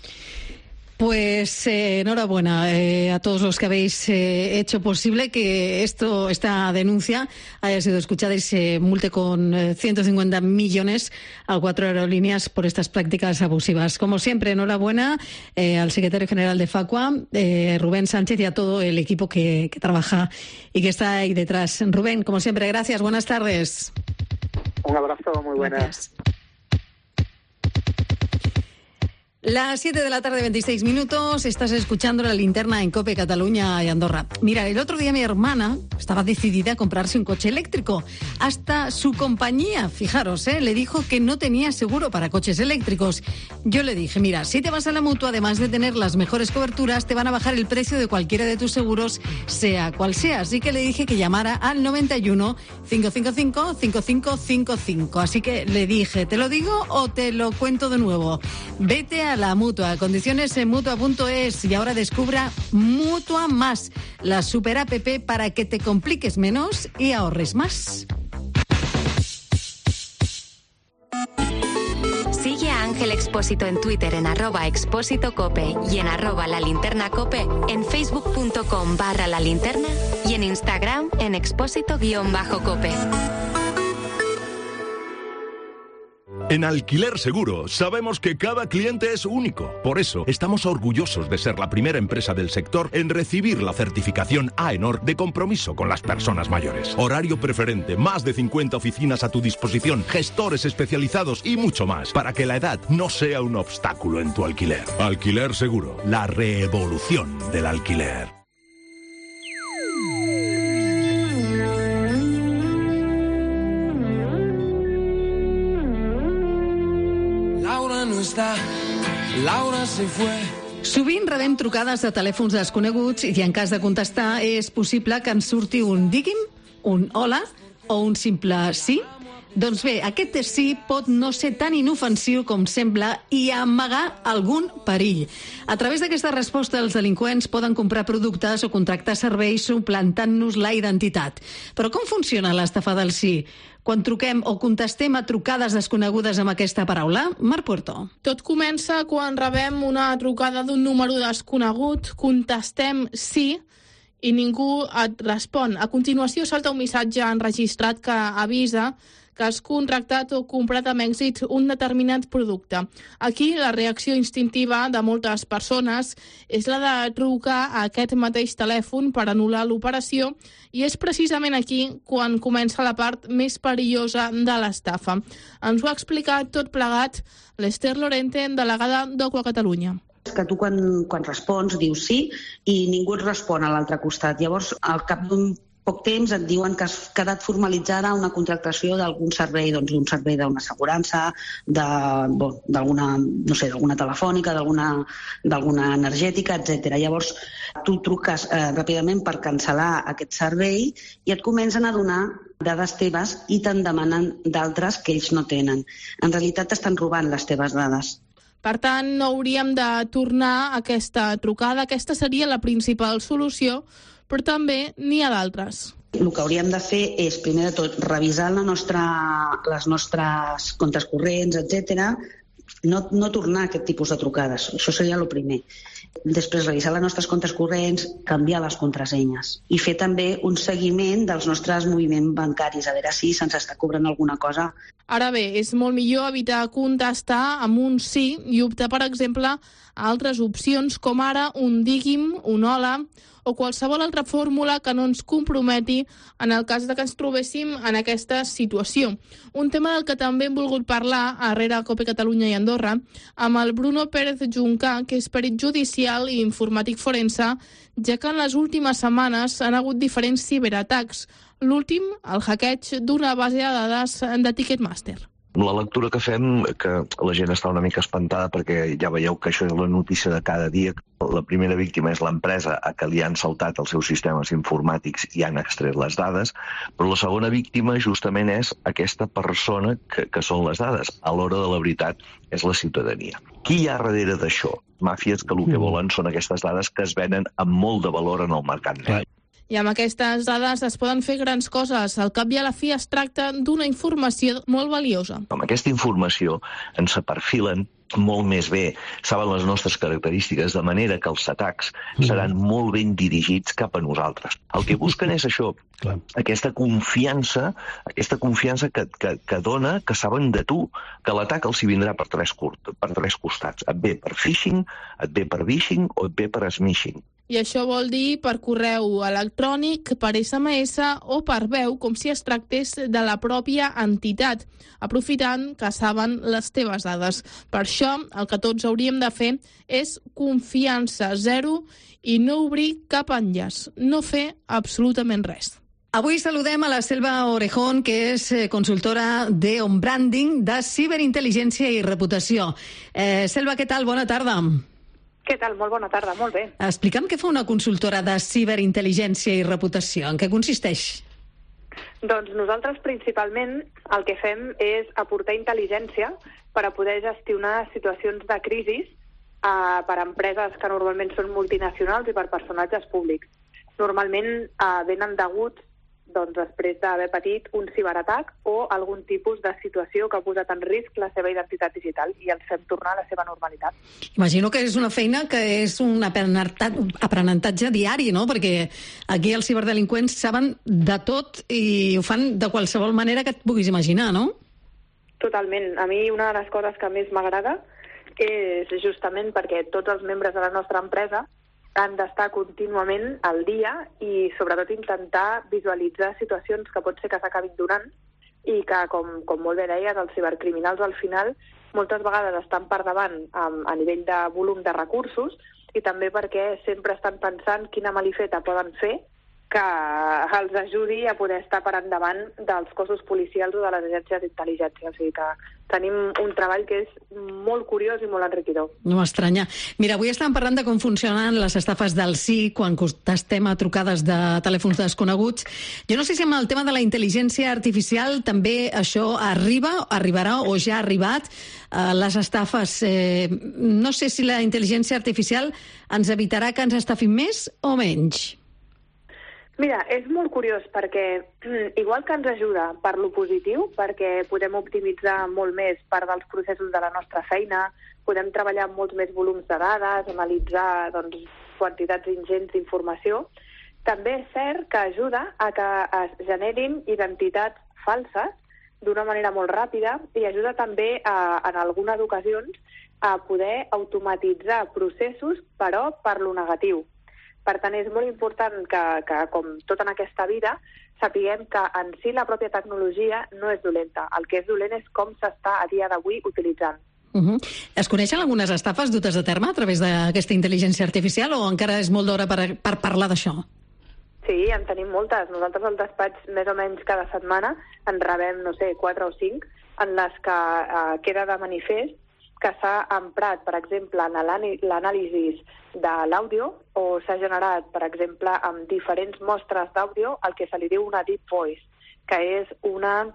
Pues eh, enhorabuena eh, a todos los que habéis eh, hecho posible que esto, esta denuncia haya sido escuchada y se multe con eh, ciento cincuenta millones a cuatro aerolíneas por estas prácticas abusivas. Como siempre, enhorabuena eh, al secretario general de Facua, eh, Rubén Sánchez, y a todo el equipo que, que trabaja y que está ahí detrás. Rubén, como siempre, gracias. Buenas tardes. Un abrazo, muy buenas. Gracias. Las siete de la tarde, veintiséis minutos, estás escuchando La Linterna en COPE, Cataluña y Andorra. Mira, el otro día mi hermana estaba decidida a comprarse un coche eléctrico. Hasta su compañía, fijaros, ¿eh? le dijo que no tenía seguro para coches eléctricos. Yo le dije, mira, si te vas a la Mutua, además de tener las mejores coberturas, te van a bajar el precio de cualquiera de tus seguros, sea cual sea. Así que le dije que llamara al noventa y uno, cinco cinco cinco, cinco cinco cinco cinco. Así que le dije, ¿te lo digo o te lo cuento de nuevo? Vete a la Mutua, condiciones en mutua punto es, y ahora descubra Mutua Más, la super app para que te compliques menos y ahorres más. Sigue a Ángel Expósito en Twitter en arroba expósito cope y en arroba la linterna cope, en facebook punto com barra la linterna y en Instagram en expósito guión bajo cope. En Alquiler Seguro sabemos que cada cliente es único. Por eso estamos orgullosos de ser la primera empresa del sector en recibir la certificación AENOR de compromiso con las personas mayores. Horario preferente, más de cincuenta oficinas a tu disposición, gestores especializados y mucho más, para que la edad no sea un obstáculo en tu alquiler. Alquiler Seguro, la revolución del alquiler. Laura se fue. Sovint rebem trucades de telèfons desconeguts i en cas de contestar és possible que ens surti un digui'm, un hola o un simple sí. Doncs bé, aquest sí pot no ser tan inofensiu com sembla i amagar algun perill. A través d'aquesta resposta, els delinqüents poden comprar productes o contractar serveis suplantant-nos la identitat. Però com funciona l'estafa del sí? Quan truquem o contestem a trucades desconegudes amb aquesta paraula? Marc Puerto. Tot comença quan rebem una trucada d'un número desconegut, contestem sí i ningú et respon. A continuació salta un missatge enregistrat que avisa que has contractat o comprat amb èxit un determinat producte. Aquí la reacció instintiva de moltes persones és la de trucar a aquest mateix telèfon per anul·lar l'operació, i és precisament aquí quan comença la part més perillosa de l'estafa. Ens ho ha explicat tot plegat l'Ester Lorente, delegada d'Oqua Catalunya. Que tu quan, quan respons dius sí i ningú et respon a l'altre costat. Llavors, al cap d'un poc temps et diuen que has quedat formalitzada una contractació d'algun servei, doncs un servei d'una assegurança, d'alguna, no sé, d'alguna telefònica, d'alguna energètica, etcètera. Llavors, tu truques eh, ràpidament per cancel·lar aquest servei i et comencen a donar dades teves i te'n demanen d'altres que ells no tenen. En realitat t'estan robant les teves dades. Per tant, no hauríem de tornar a aquesta trucada. Aquesta seria la principal solució, però també n'hi ha d'altres. El que hauríem de fer és, primer de tot, revisar la nostra, les nostres comptes corrents, etcètera, no, no tornar a aquest tipus de trucades. Això seria el primer. Després, revisar les nostres comptes corrents, canviar les contrasenyes i fer també un seguiment dels nostres moviments bancaris, a veure si se'ns està cobrant alguna cosa. Ara bé, és molt millor evitar contestar amb un sí i optar, per exemple, a altres opcions com ara un digui'm, un hola o qualsevol altra fórmula que no ens comprometi en el cas de que ens trobéssim en aquesta situació. Un tema del que també hem volgut parlar a Rere Cope Catalunya i Andorra amb el Bruno Pérez Juncà, que és perit judicial i informàtic forense, ja que en les últimes setmanes han hagut diferents ciberatacs. L'últim, el hackeig d'una base de dades de Ticketmaster. La lectura que fem, que la gent està una mica espantada perquè ja veieu que això és la notícia de cada dia. La primera víctima és l'empresa a què li han saltat els seus sistemes informàtics i han extret les dades, però la segona víctima justament és aquesta persona que, que són les dades. A l'hora de la veritat és la ciutadania. Qui hi ha darrere d'això? Màfies que el que volen són aquestes dades que es venen amb molt de valor en el mercat negre. I amb aquestes dades es poden fer grans coses. Al cap i a la fi es tracta d'una informació molt valiosa. Amb aquesta informació ens perfilen molt més bé, saben les nostres característiques, de manera que els atacs seran molt ben dirigits cap a nosaltres. El que busquen és això, Clar. aquesta confiança, aquesta confiança que, que, que dona, que saben de tu, que l'atac els hi vindrà per tres, per tres costats. Et ve per phishing, et ve per vishing o et ve per smishing. I això vol dir per correu electrònic, per esse eme esse o per veu, com si es tractés de la pròpia entitat, aprofitant que saben les teves dades. Per això, el que tots hauríem de fer és confiança zero i no obrir cap enllaç, no fer absolutament res. Avui saludem a la Selva Orejón, que és consultora de on-branding, de ciberintel·ligència i reputació. Eh, Selva, què tal? Bona tarda. Què tal? Molt bona tarda, molt bé. Explica'm què fa una consultora de ciberintel·ligència i reputació. En què consisteix? Doncs nosaltres principalment el que fem és aportar intel·ligència per a poder gestionar situacions de crisi eh, per a empreses que normalment són multinacionals i per personatges públics. Normalment eh, venen deguts doncs, després d'haver patit un ciberatac o algun tipus de situació que ha posat en risc la seva identitat digital i els fem tornar a la seva normalitat. Imagino que és una feina que és un aprenentatge diari, no? Perquè aquí els ciberdelinqüents saben de tot i ho fan de qualsevol manera que et puguis imaginar, no? Totalment. A mi una de les coses que més m'agrada és justament perquè tots els membres de la nostra empresa han d'estar contínuament al dia i sobretot intentar visualitzar situacions que pot ser que s'acabin donant i que, com, com molt bé deies, els cibercriminals al final moltes vegades estan per davant a, a nivell de volum de recursos i també perquè sempre estan pensant quina malifeta poden fer que els ajudi a poder estar per endavant dels cossos policials o de les agències d'intel·ligència. O sigui que tenim un treball que és molt curiós i molt enriquidor. No m'estranya. Mira, avui estàvem parlant de com funcionen les estafes del sí quan contestem a trucades de telèfons desconeguts. Jo no sé si amb el tema de la intel·ligència artificial també això arriba, arribarà o ja ha arribat. Uh, les estafes, eh, no sé si la intel·ligència artificial ens evitarà que ens estafin més o menys. Mira, és molt curiós perquè, igual que ens ajuda per lo positiu, perquè podem optimitzar molt més part dels processos de la nostra feina, podem treballar amb molts més volums de dades, analitzar doncs, quantitats ingents d'informació, també és cert que ajuda a que es generin identitats falses d'una manera molt ràpida i ajuda també, a, en algunes ocasions, a poder automatitzar processos, però per lo negatiu. Per tant, és molt important que, que, com tot en aquesta vida, sapiguem que en si la pròpia tecnologia no és dolenta. El que és dolent és com s'està a dia d'avui utilitzant. Uh-huh. Es coneixen algunes estafes dutes a terme a través d'aquesta intel·ligència artificial o encara és molt d'hora per, per parlar d'això? Sí, en tenim moltes. Nosaltres al despatx, més o menys cada setmana, en rebem, no sé, quatre o cinc, en les que eh, queda de manifest que s'ha emprat, per exemple, en l'anàlisi de l'àudio o s'ha generat, per exemple, amb diferents mostres d'àudio el que se li diu una deep voice, que és una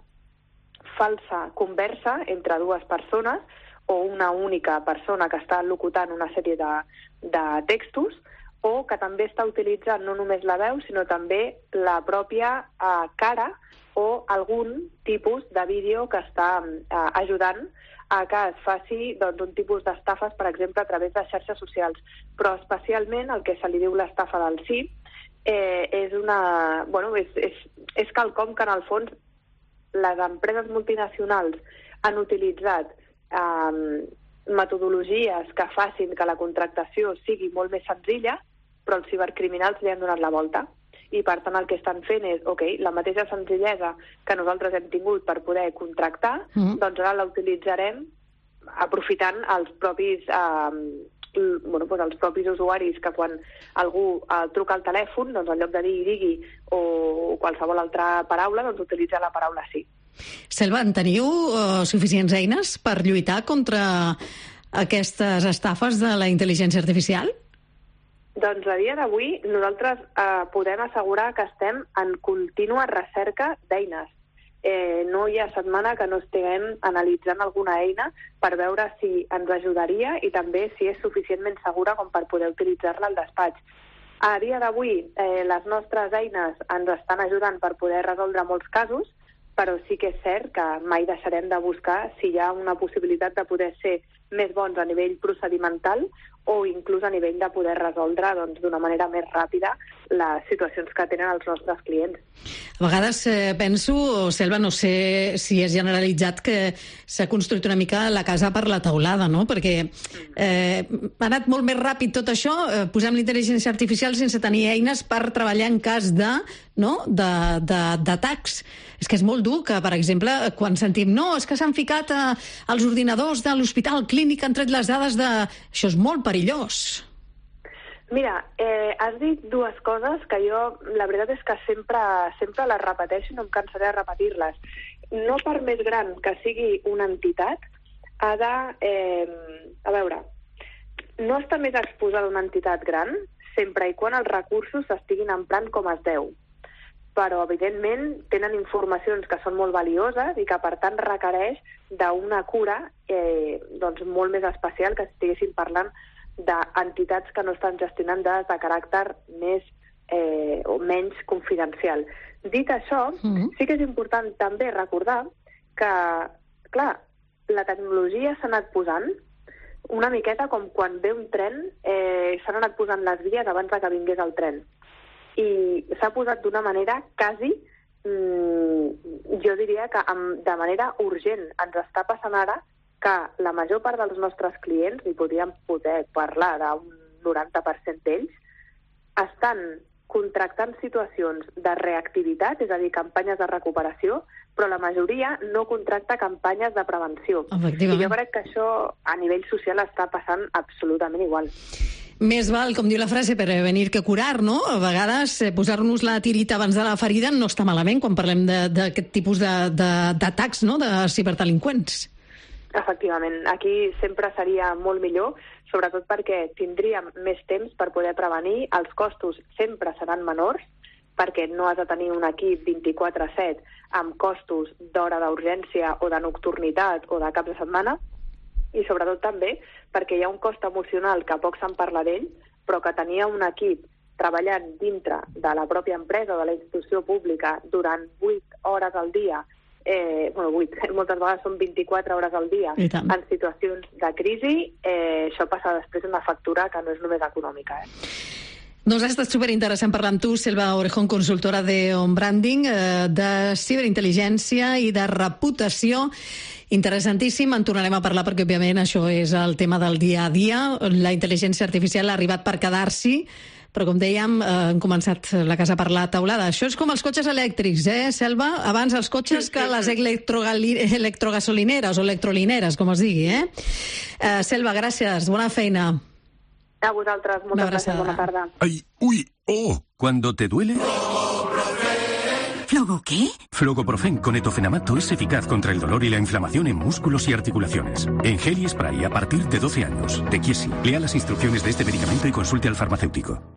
falsa conversa entre dues persones o una única persona que està locutant una sèrie de, de textos o que també està utilitzant no només la veu, sinó també la pròpia eh, cara o algun tipus de vídeo que està eh, ajudant a que es faci doncs, un tipus d'estafes, per exemple, a través de xarxes socials. Però especialment el que se li diu l'estafa del sí eh, és, una, bueno, és, és, és quelcom que en el fons les empreses multinacionals han utilitzat eh, metodologies que facin que la contractació sigui molt més senzilla, però els cibercriminals li han donat la volta. I, per tant, el que estan fent és, ok, la mateixa senzillesa que nosaltres hem tingut per poder contractar, mm. doncs ara la utilitzarem aprofitant els propis, eh, bueno, doncs els propis usuaris que quan algú eh, truca al telèfon, doncs en lloc de dir digui o qualsevol altra paraula, doncs utilitza la paraula sí. Selva, en teniu uh, suficients eines per lluitar contra aquestes estafes de la intel·ligència artificial? Doncs a dia d'avui nosaltres eh, podem assegurar que estem en contínua recerca d'eines. Eh, no hi ha setmana que no estiguem analitzant alguna eina per veure si ens ajudaria i també si és suficientment segura com per poder utilitzar-la al despatx. A dia d'avui eh, les nostres eines ens estan ajudant per poder resoldre molts casos, però sí que és cert que mai deixarem de buscar si hi ha una possibilitat de poder ser més bons a nivell procedimental o inclús a nivell de poder resoldre doncs, d'una manera més ràpida les situacions que tenen els nostres clients. A vegades eh, penso, Selva, no sé si és generalitzat, que s'ha construït una mica la casa per la teulada, no? Perquè eh, ha anat molt més ràpid tot això, eh, posem l'intel·ligència artificial sense tenir eines per treballar en cas de, no? de, de, d'atacs. És que és molt dur que, per exemple, quan sentim no, és que s'han ficat a, als ordinadors de l'hospital clínic, han tret les dades de... Això és molt perillós. Mira, eh, has dit dues coses que jo, la veritat és que sempre, sempre les repeteixo i no em cansaré de repetir-les. No per més gran que sigui una entitat, ha de... Eh, a veure, no està més exposada una entitat gran sempre i quan els recursos s'estiguin emprant com es deu. Però, evidentment, tenen informacions que són molt valioses i que, per tant, requereix d'una cura eh, doncs, molt més especial que estiguessin parlant d'entitats que no estan gestionant dades de caràcter més eh, o menys confidencial. Dit això, mm-hmm. sí que és important també recordar que, clar, la tecnologia s'ha anat posant una miqueta com quan ve un tren, eh, s'han anat posant les vies abans que vingués el tren. I s'ha posat d'una manera quasi, mmm, jo diria que amb, de manera urgent. Ens està passant ara que la major part dels nostres clients, i podríem poder parlar d'un noranta per cent d'ells, estan contractant situacions de reactivitat, és a dir, campanyes de recuperació, però la majoria no contracta campanyes de prevenció. I jo crec que això a nivell social està passant absolutament igual. Més val, com diu la frase, prevenir que curar, no? A vegades eh, posar-nos la tirita abans de la ferida no està malament quan parlem d'aquest tipus d'atacs, no?, de ciberdelinqüents. Efectivament, aquí sempre seria molt millor, sobretot perquè tindríem més temps per poder prevenir, els costos sempre seran menors, perquè no has de tenir un equip vint-i-quatre set amb costos d'hora d'urgència o de nocturnitat o de cap de setmana, i sobretot també perquè hi ha un cost emocional que poc se'n parla d'ell, però que tenia un equip treballant dintre de la pròpia empresa o de la institució pública durant vuit hores al dia, eh, bueno, vuit, moltes vegades són vint-i-quatre hores al dia, en situacions de crisi, eh, això passa després una factura que no és només econòmica. Eh? Doncs ha estat superinteressant parlar amb tu, Selva Orejón, consultora de On Branding, eh, de ciberintel·ligència i de reputació. Interessantíssim, en tornarem a parlar perquè, òbviament, això és el tema del dia a dia. La intel·ligència artificial ha arribat per quedar-s'hi, però, com dèiem, eh, hem començat la casa per la teulada. Això és com els cotxes elèctrics, eh, Selva? Abans els cotxes que les electrogasolineres o electrolineres, com es digui, eh? eh Selva, gràcies, bona feina. A vosaltres, moltes gràcies, bona tarda. Ay, uy, oh, cuando te duele... ¿Flogo qué? Flogoprofen con etofenamato es eficaz contra el dolor y la inflamación en músculos y articulaciones. En gel y spray a partir de doce años. De Chiesi. Lea las instrucciones de este medicamento y consulte al farmacéutico.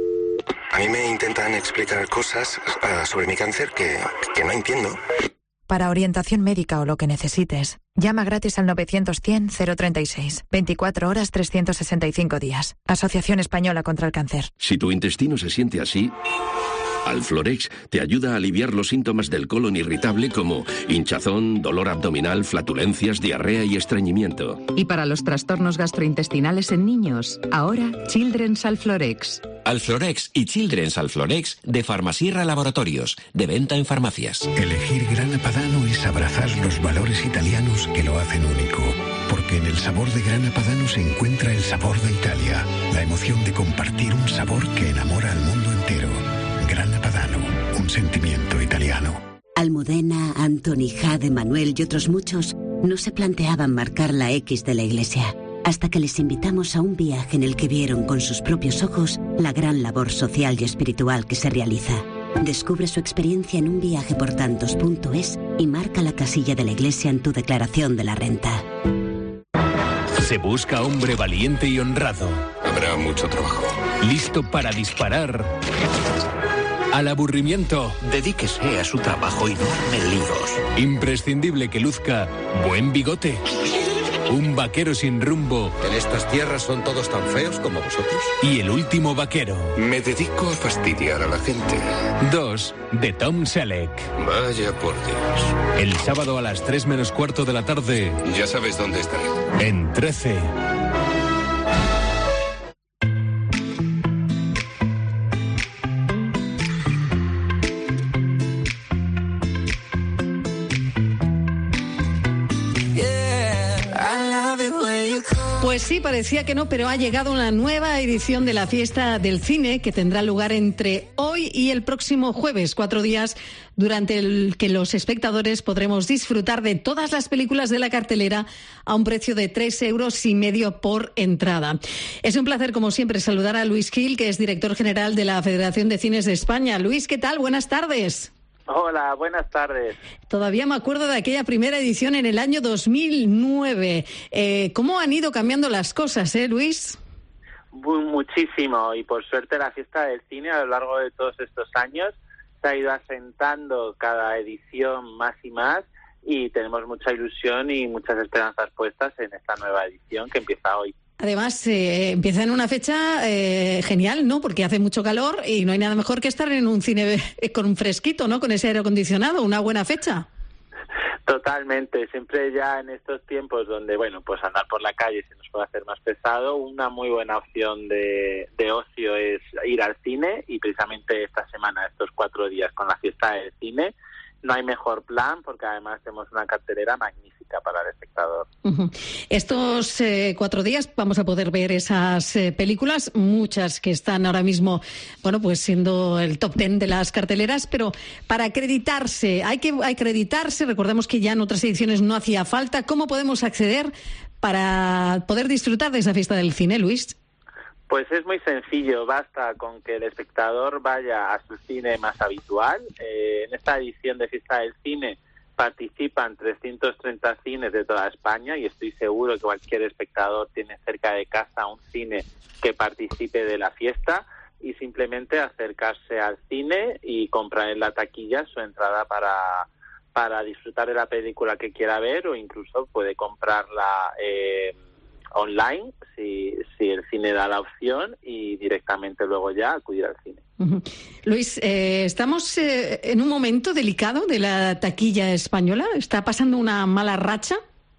A mí me intentan explicar cosas uh, sobre mi cáncer que, que no entiendo. para orientación médica o lo que necesites. Llama gratis al novecientos cien cero treinta y seis. veinticuatro horas, trescientos sesenta y cinco días. Asociación Española contra el Cáncer. Si tu intestino se siente así, Alflorex te ayuda a aliviar los síntomas del colon irritable como hinchazón, dolor abdominal, flatulencias, diarrea y estreñimiento. Y para los trastornos gastrointestinales en niños, ahora Children's Alflorex. Alflorex y Children's Alflorex de Farmasierra Laboratorios, de venta en farmacias. Elegir Grana Padano es abrazar los valores italianos que lo hacen único. Porque en el sabor de Grana Padano se encuentra el sabor de Italia, la emoción de compartir un sabor que enamora al mundo entero. Grana Padano, un sentimiento italiano. Almudena, Antoni, Jade, Manuel y otros muchos no se planteaban marcar la X de la iglesia, hasta que les invitamos a un viaje en el que vieron con sus propios ojos la gran labor social y espiritual que se realiza. Descubre su experiencia en un viaje por tantos punto es y marca la casilla de la iglesia en tu declaración de la renta. Se busca hombre valiente y honrado. Habrá mucho trabajo. Listo para disparar al aburrimiento. Dedíquese a su trabajo y no arme líos. Imprescindible que luzca buen bigote. Un vaquero sin rumbo. ¿En estas tierras son todos tan feos como vosotros? Y el último vaquero. Me dedico a fastidiar a la gente. Dos, de Tom Selleck. Vaya por Dios. El sábado a las tres menos cuarto de la tarde. Ya sabes dónde estaré. En trece. Pues sí, parecía que no, pero ha llegado una nueva edición de la Fiesta del Cine que tendrá lugar entre hoy y el próximo jueves, cuatro días durante el que los espectadores podremos disfrutar de todas las películas de la cartelera a un precio de tres euros y medio por entrada. Es un placer, como siempre, saludar a Luis Gil, que es director general de la Federación de Cines de España. Luis, ¿qué tal? Buenas tardes. Hola, buenas tardes. Todavía me acuerdo de aquella primera edición en el año dos mil nueve. Eh, ¿Cómo han ido cambiando las cosas, eh, Luis? Muchísimo, y por suerte la Fiesta del Cine a lo largo de todos estos años se ha ido asentando cada edición más y más, y tenemos mucha ilusión y muchas esperanzas puestas en esta nueva edición que empieza hoy. Además, eh, empieza en una fecha eh, genial, ¿no? Porque hace mucho calor y no hay nada mejor que estar en un cine con un fresquito, ¿no? Con ese aire acondicionado, una buena fecha. Totalmente, siempre ya en estos tiempos donde, bueno, pues andar por la calle se nos puede hacer más pesado, una muy buena opción de, de ocio es ir al cine, y precisamente esta semana, estos cuatro días con la Fiesta del Cine, no hay mejor plan porque además tenemos una cartelera magnífica para el espectador. Uh-huh. Estos eh, cuatro días vamos a poder ver esas eh, películas, muchas que están ahora mismo, bueno, pues siendo el top ten de las carteleras, pero para acreditarse, hay que acreditarse, recordemos que ya en otras ediciones no hacía falta. ¿Cómo podemos acceder para poder disfrutar de esa Fiesta del Cine, Luis? Pues es muy sencillo, basta con que el espectador vaya a su cine más habitual. Eh, en esta edición de Fiesta del Cine participan trescientos treinta cines de toda España, y estoy seguro que cualquier espectador tiene cerca de casa un cine que participe de la fiesta, y simplemente acercarse al cine y comprar en la taquilla su entrada para, para disfrutar de la película que quiera ver, o incluso puede comprarla eh, online si, si el cine da la opción, y directamente luego ya acudir al cine. Uh-huh. Luis, eh, estamos eh, en un momento delicado de la taquilla española. ¿Está pasando una mala racha?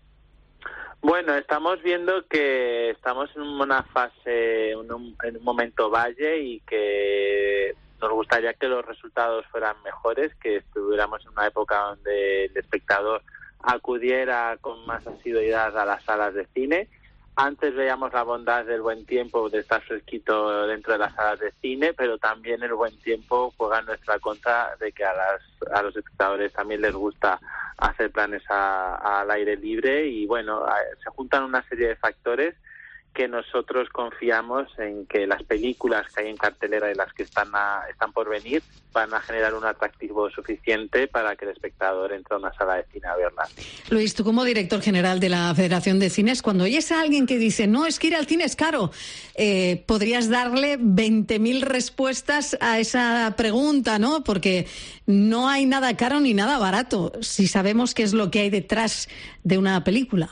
Bueno, estamos viendo que estamos en una fase, en un, en un momento valle, y que nos gustaría que los resultados fueran mejores, que estuviéramos en una época donde el espectador acudiera con más asiduidad a las salas de cine. Antes veíamos la bondad del buen tiempo, de estar fresquito dentro de las salas de cine, pero también el buen tiempo juega en nuestra contra, de que a, las, a los espectadores también les gusta hacer planes a, al aire libre, y bueno, a, se juntan una serie de factores que nosotros confiamos en que las películas que hay en cartelera y las que están a, están por venir van a generar un atractivo suficiente para que el espectador entre a una sala de cine a verlas. Luis, tú como director general de la Federación de Cines, cuando oyes a alguien que dice no, es que ir al cine es caro, eh, podrías darle veinte mil respuestas a esa pregunta, ¿no? Porque no hay nada caro ni nada barato, si sabemos qué es lo que hay detrás de una película.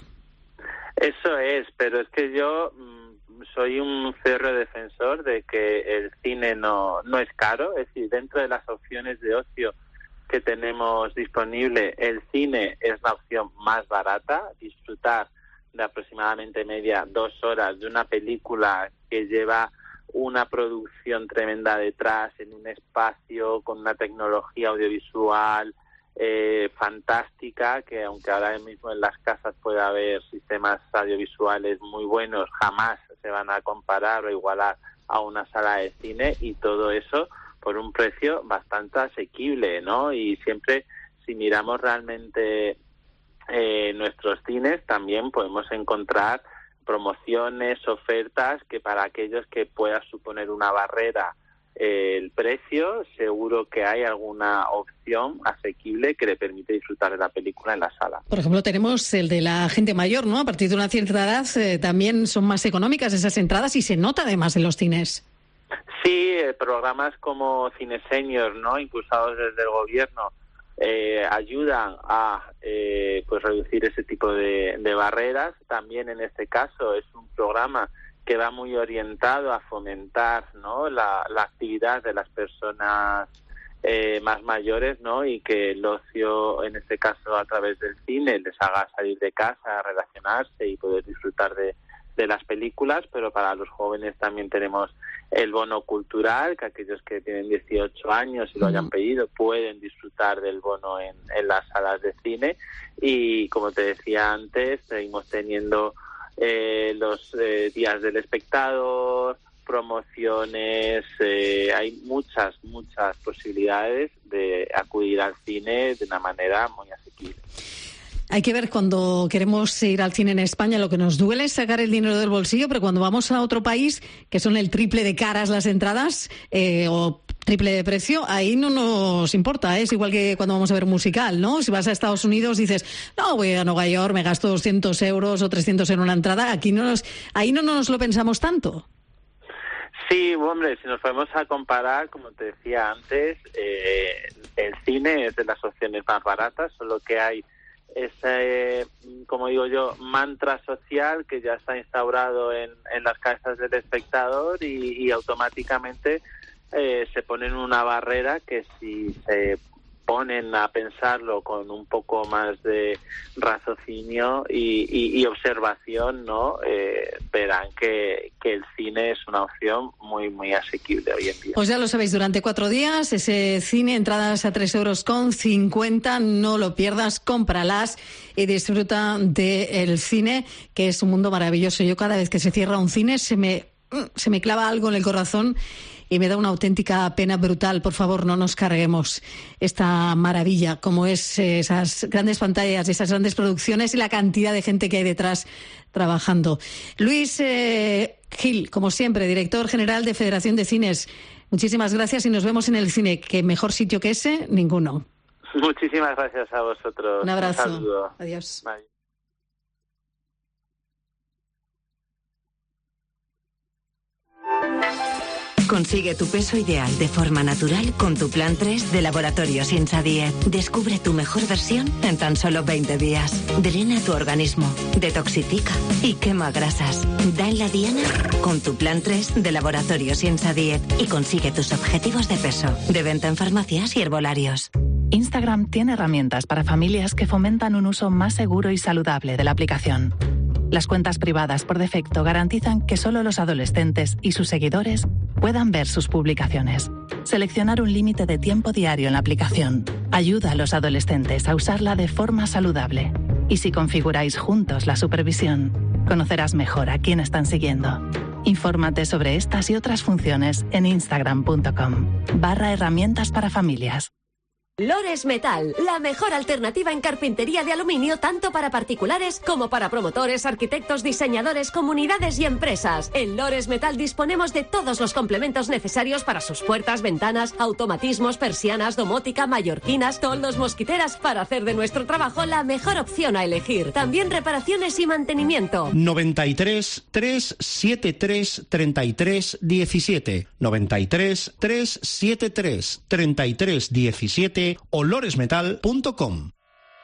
Eso es, pero es que yo mmm, soy un férreo defensor de que el cine no, no es caro, es decir, dentro de las opciones de ocio que tenemos disponible, el cine es la opción más barata. Disfrutar de aproximadamente media, dos horas de una película que lleva una producción tremenda detrás, en un espacio con una tecnología audiovisual Eh, fantástica, que aunque ahora mismo en las casas puede haber sistemas audiovisuales muy buenos, jamás se van a comparar o igualar a una sala de cine, y todo eso por un precio bastante asequible, ¿no? Y siempre, si miramos realmente eh, nuestros cines, también podemos encontrar promociones, ofertas, que para aquellos que pueda suponer una barrera el precio, seguro que hay alguna opción asequible que le permite disfrutar de la película en la sala. Por ejemplo, tenemos el de la gente mayor, ¿no? A partir de una cierta edad eh, también son más económicas esas entradas y se nota además en los cines. Sí, eh, programas como Cine Senior, ¿no?, impulsados desde el gobierno, eh, ayudan a eh, pues reducir ese tipo de, de barreras. También en este caso es un programa que va muy orientado a fomentar, ¿no?, la, la actividad de las personas eh, más mayores, ¿no?, y que el ocio, en este caso a través del cine, les haga salir de casa, relacionarse y poder disfrutar de, de las películas. Pero para los jóvenes también tenemos el bono cultural, que aquellos que tienen dieciocho años y lo hayan pedido pueden disfrutar del bono en, en las salas de cine. Y como te decía antes, seguimos teniendo Eh, los eh, días del espectador, promociones, eh, hay muchas, muchas posibilidades de acudir al cine de una manera muy asequible. Hay que ver cuando queremos ir al cine en España, lo que nos duele es sacar el dinero del bolsillo, pero cuando vamos a otro país, que son el triple de caras las entradas, eh, o triple de precio, ahí no nos importa, ¿eh? Es igual que cuando vamos a ver un musical, ¿no? Si vas a Estados Unidos dices, no, voy a Nueva York, me gasto doscientos euros o trescientos en una entrada, aquí no nos, ahí no nos lo pensamos tanto. Sí, hombre, si nos podemos a comparar, como te decía antes, eh, el cine es de las opciones más baratas, solo que hay ese, como digo yo, mantra social que ya está instaurado en, en las cabezas del espectador, y, y automáticamente eh, se ponen una barrera que, si se ponen a pensarlo con un poco más de raciocinio y, y, y observación, ¿no?, eh, verán que, que el cine es una opción muy, muy asequible hoy en día. Pues ya lo sabéis, durante cuatro días, ese cine, entradas a tres euros con cincuenta, no lo pierdas, cómpralas y disfruta del cine, que es un mundo maravilloso. Yo cada vez que se cierra un cine se me, se me clava algo en el corazón y me da una auténtica pena brutal. Por favor, no nos carguemos esta maravilla, como es esas grandes pantallas, esas grandes producciones y la cantidad de gente que hay detrás trabajando. Luis eh, Gil, como siempre, director general de Federación de Cines, muchísimas gracias y nos vemos en el cine. Que mejor sitio que ese, ninguno. Muchísimas gracias a vosotros. Un abrazo. Un saludo. Adiós. Bye. Consigue tu peso ideal de forma natural con tu Plan tres de Laboratorios Insadiet. Descubre tu mejor versión en tan solo veinte días. Drena tu organismo, detoxifica y quema grasas. Da en la diana con tu Plan tres de Laboratorios Insadiet y consigue tus objetivos de peso. De venta en farmacias y herbolarios. Instagram tiene herramientas para familias que fomentan un uso más seguro y saludable de la aplicación. Las cuentas privadas por defecto garantizan que solo los adolescentes y sus seguidores puedan ver sus publicaciones. Seleccionar un límite de tiempo diario en la aplicación ayuda a los adolescentes a usarla de forma saludable. Y si configuráis juntos la supervisión, conocerás mejor a quién están siguiendo. Infórmate sobre estas y otras funciones en instagram punto com barra herramientas para familias. Lores Metal, la mejor alternativa en carpintería de aluminio tanto para particulares como para promotores, arquitectos, diseñadores, comunidades y empresas. En Lores Metal disponemos de todos los complementos necesarios para sus puertas, ventanas, automatismos, persianas, domótica, mallorquinas, toldos, mosquiteras, para hacer de nuestro trabajo la mejor opción a elegir. También reparaciones y mantenimiento. noventa y tres, trescientos setenta y tres, treinta y tres diecisiete. noventa y tres, trescientos setenta y tres, treinta y tres diecisiete o loresmetal punto com.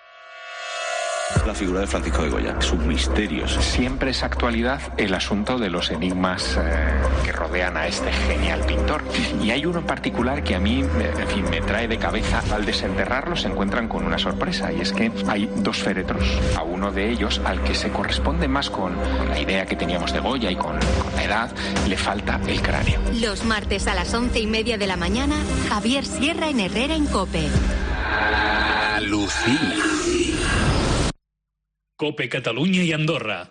La figura de Francisco de Goya, sus misterios. Siempre es actualidad el asunto de los enigmas eh, que rodean a este genial pintor. Y hay uno en particular que a mí, en fin, me trae de cabeza. Al desenterrarlo se encuentran con una sorpresa, y es que hay dos féretros. A uno de ellos, al que se corresponde más con, con la idea que teníamos de Goya y con, con la edad, le falta el cráneo. Los martes a las once y media de la mañana, Javier Sierra en Herrera en COPE. Alucina. COPE Catalunya i Andorra.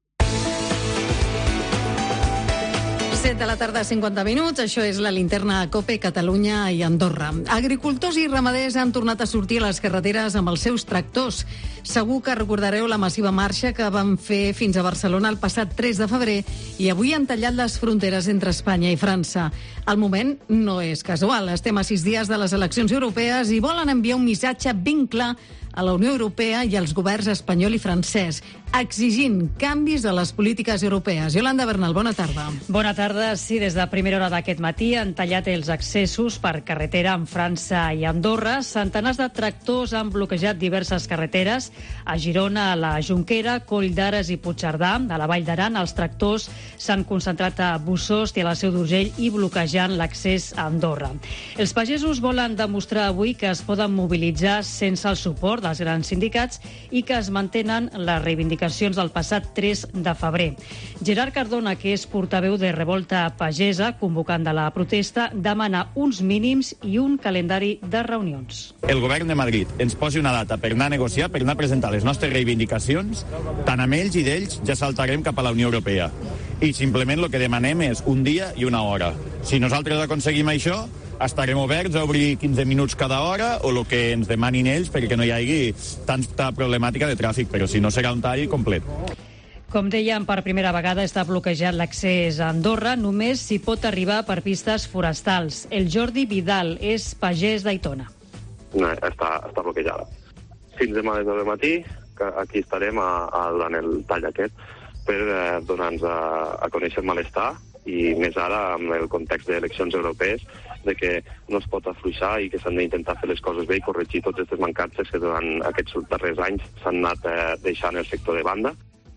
set de la tarda, cinquanta minuts. Això és la linterna COPE Catalunya i Andorra. Agricultors i ramaders han tornat a sortir a les carreteres amb els seus tractors. Segur que recordareu la massiva marxa que van fer fins a Barcelona el passat tres de febrer i avui han tallat les fronteres entre Espanya i França. El moment no és casual. Estem a sis dies de les eleccions europees i volen enviar un missatge ben clar a la Unió Europea i als governs espanyol i francès, exigint canvis a les polítiques europees. Yolanda Bernal, bona tarda. Bona tarda. Sí, des de primera hora d'aquest matí han tallat els accessos per carretera amb França i Andorra. Centenars de tractors han bloquejat diverses carreteres a Girona, a la Jonquera, Coll d'Ares i Puigcerdà. A la Vall d'Aran, els tractors s'han concentrat a Bussost i a la Seu d'Urgell i bloquejant l'accés a Andorra. Els pagesos volen demostrar avui que es poden mobilitzar sense el suport dels grans sindicats i que es mantenen les reivindicacions del passat tres de febrer. Gerard Cardona, que és portaveu de Revolta Pagesa, convocant de la protesta, demana uns mínims i un calendari de reunions. El govern de Madrid ens posi una data per anar a negociar, per anar a presentar les nostres reivindicacions, tant amb ells i d'ells ja saltarem cap a la Unió Europea. I simplement el que demanem és un dia i una hora. Si nosaltres aconseguim això, estarem oberts a obrir quinze minuts cada hora o el que ens demanin ells perquè no hi hagi tanta problemàtica de tràfic, però si no serà un tall complet. Com dèiem, per primera vegada està bloquejat l'accés a Andorra. Només s'hi pot arribar per pistes forestals. El Jordi Vidal és pagès d'Aitona. No, està, està bloquejada. Fins demà a les nou del matí, que aquí estarem a, a, durant el tall aquest per eh, donar-nos a, a conèixer el malestar i més ara amb el context d'eleccions europees de que no es pot afluixar i que s'han d'intentar fer les coses bé i corregir tots aquests mancances que durant aquests darrers anys s'han anat eh, deixant el sector de banda.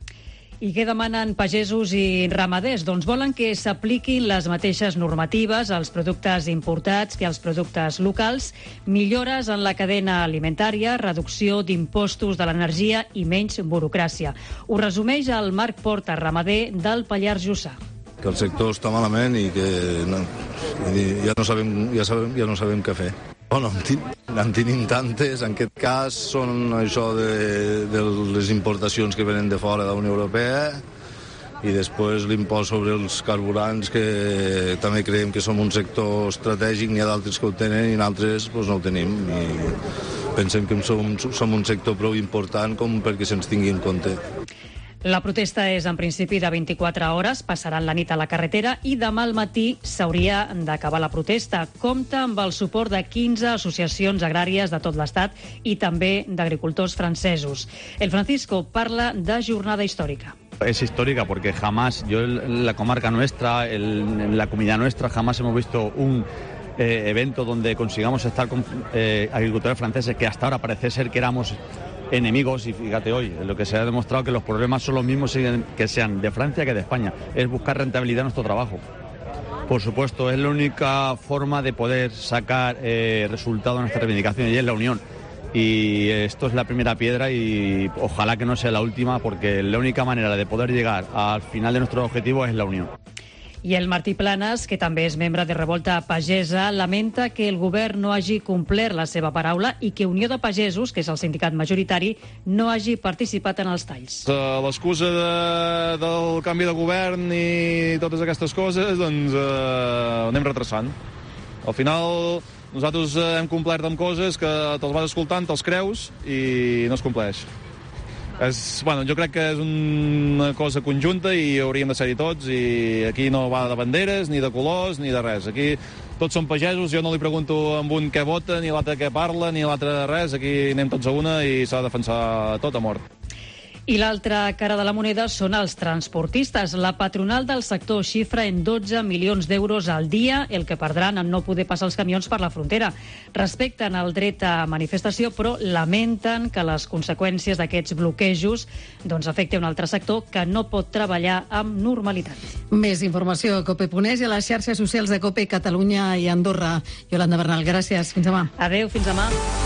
I què demanen pagesos i ramaders? Doncs volen que s'apliquin les mateixes normatives als productes importats que als productes locals, millores en la cadena alimentària, reducció d'impostos de l'energia i menys burocràcia. Ho resumeix el Marc Porta, ramader del Pallars Jussà. Que el sector està malament i que no, ja, no sabem, ja, sabem, ja no sabem què fer. Bueno, en, tin, en tenim tantes, en aquest cas són això de, de les importacions que venen de fora de la Unió Europea i després l'impost sobre els carburants, que també creiem que som un sector estratègic, n'hi ha d'altres que ho tenen i d'altres doncs, no ho tenim. I pensem que som, som un sector prou important com perquè se'ns tingui en compte. La protesta és en principi de vint-i-quatre hores, passaran la nit a la carretera i demà al matí s'hauria d'acabar la protesta. Compta amb el suport de quinze associacions agràries de tot l'Estat i també d'agricultors francesos. El Francisco parla de jornada històrica. Es histórica porque jamás, yo en la comarca nuestra, en la comunidad nuestra, jamás hemos visto un eh, evento donde consigamos estar con eh, agricultores franceses que hasta ahora parece ser que éramos enemigos, y fíjate hoy, lo que se ha demostrado que los problemas son los mismos que sean de Francia que de España, es buscar rentabilidad en nuestro trabajo. Por supuesto, es la única forma de poder sacar eh, resultado de nuestra reivindicación y es la unión. Y esto es la primera piedra y ojalá que no sea la última, porque la única manera de poder llegar al final de nuestro objetivo es la unión. I el Martí Planes, que també és membre de Revolta Pagesa, lamenta que el govern no hagi complert la seva paraula i que Unió de Pagesos, que és el sindicat majoritari, no hagi participat en els talls. L'excusa de, del canvi de govern i totes aquestes coses, doncs eh, anem retrasant. Al final Nosaltres hem complert amb coses que te'ls vas escoltant, te'ls creus i no es compleix. És, bueno, jo crec que és una cosa conjunta i hauríem de ser-hi tots, i aquí no va de banderes, ni de colors, ni de res. Aquí tots són pagesos, jo no li pregunto a un què vota, ni a l'altre què parla, ni a l'altre res. Aquí anem tots a una i s'ha de defensar tot a mort. I l'altra cara de la moneda són els transportistes. La patronal del sector xifra en dotze milions d'euros al dia el que perdran en no poder passar els camions per la frontera. Respecten el dret a manifestació, però lamenten que les conseqüències d'aquests bloquejos doncs, afecti un altre sector que no pot treballar amb normalitat. Més informació a cope punt es i a les xarxes socials de COPE, Catalunya i Andorra. Yolanda Bernal, gràcies. Fins demà. Adéu, fins demà.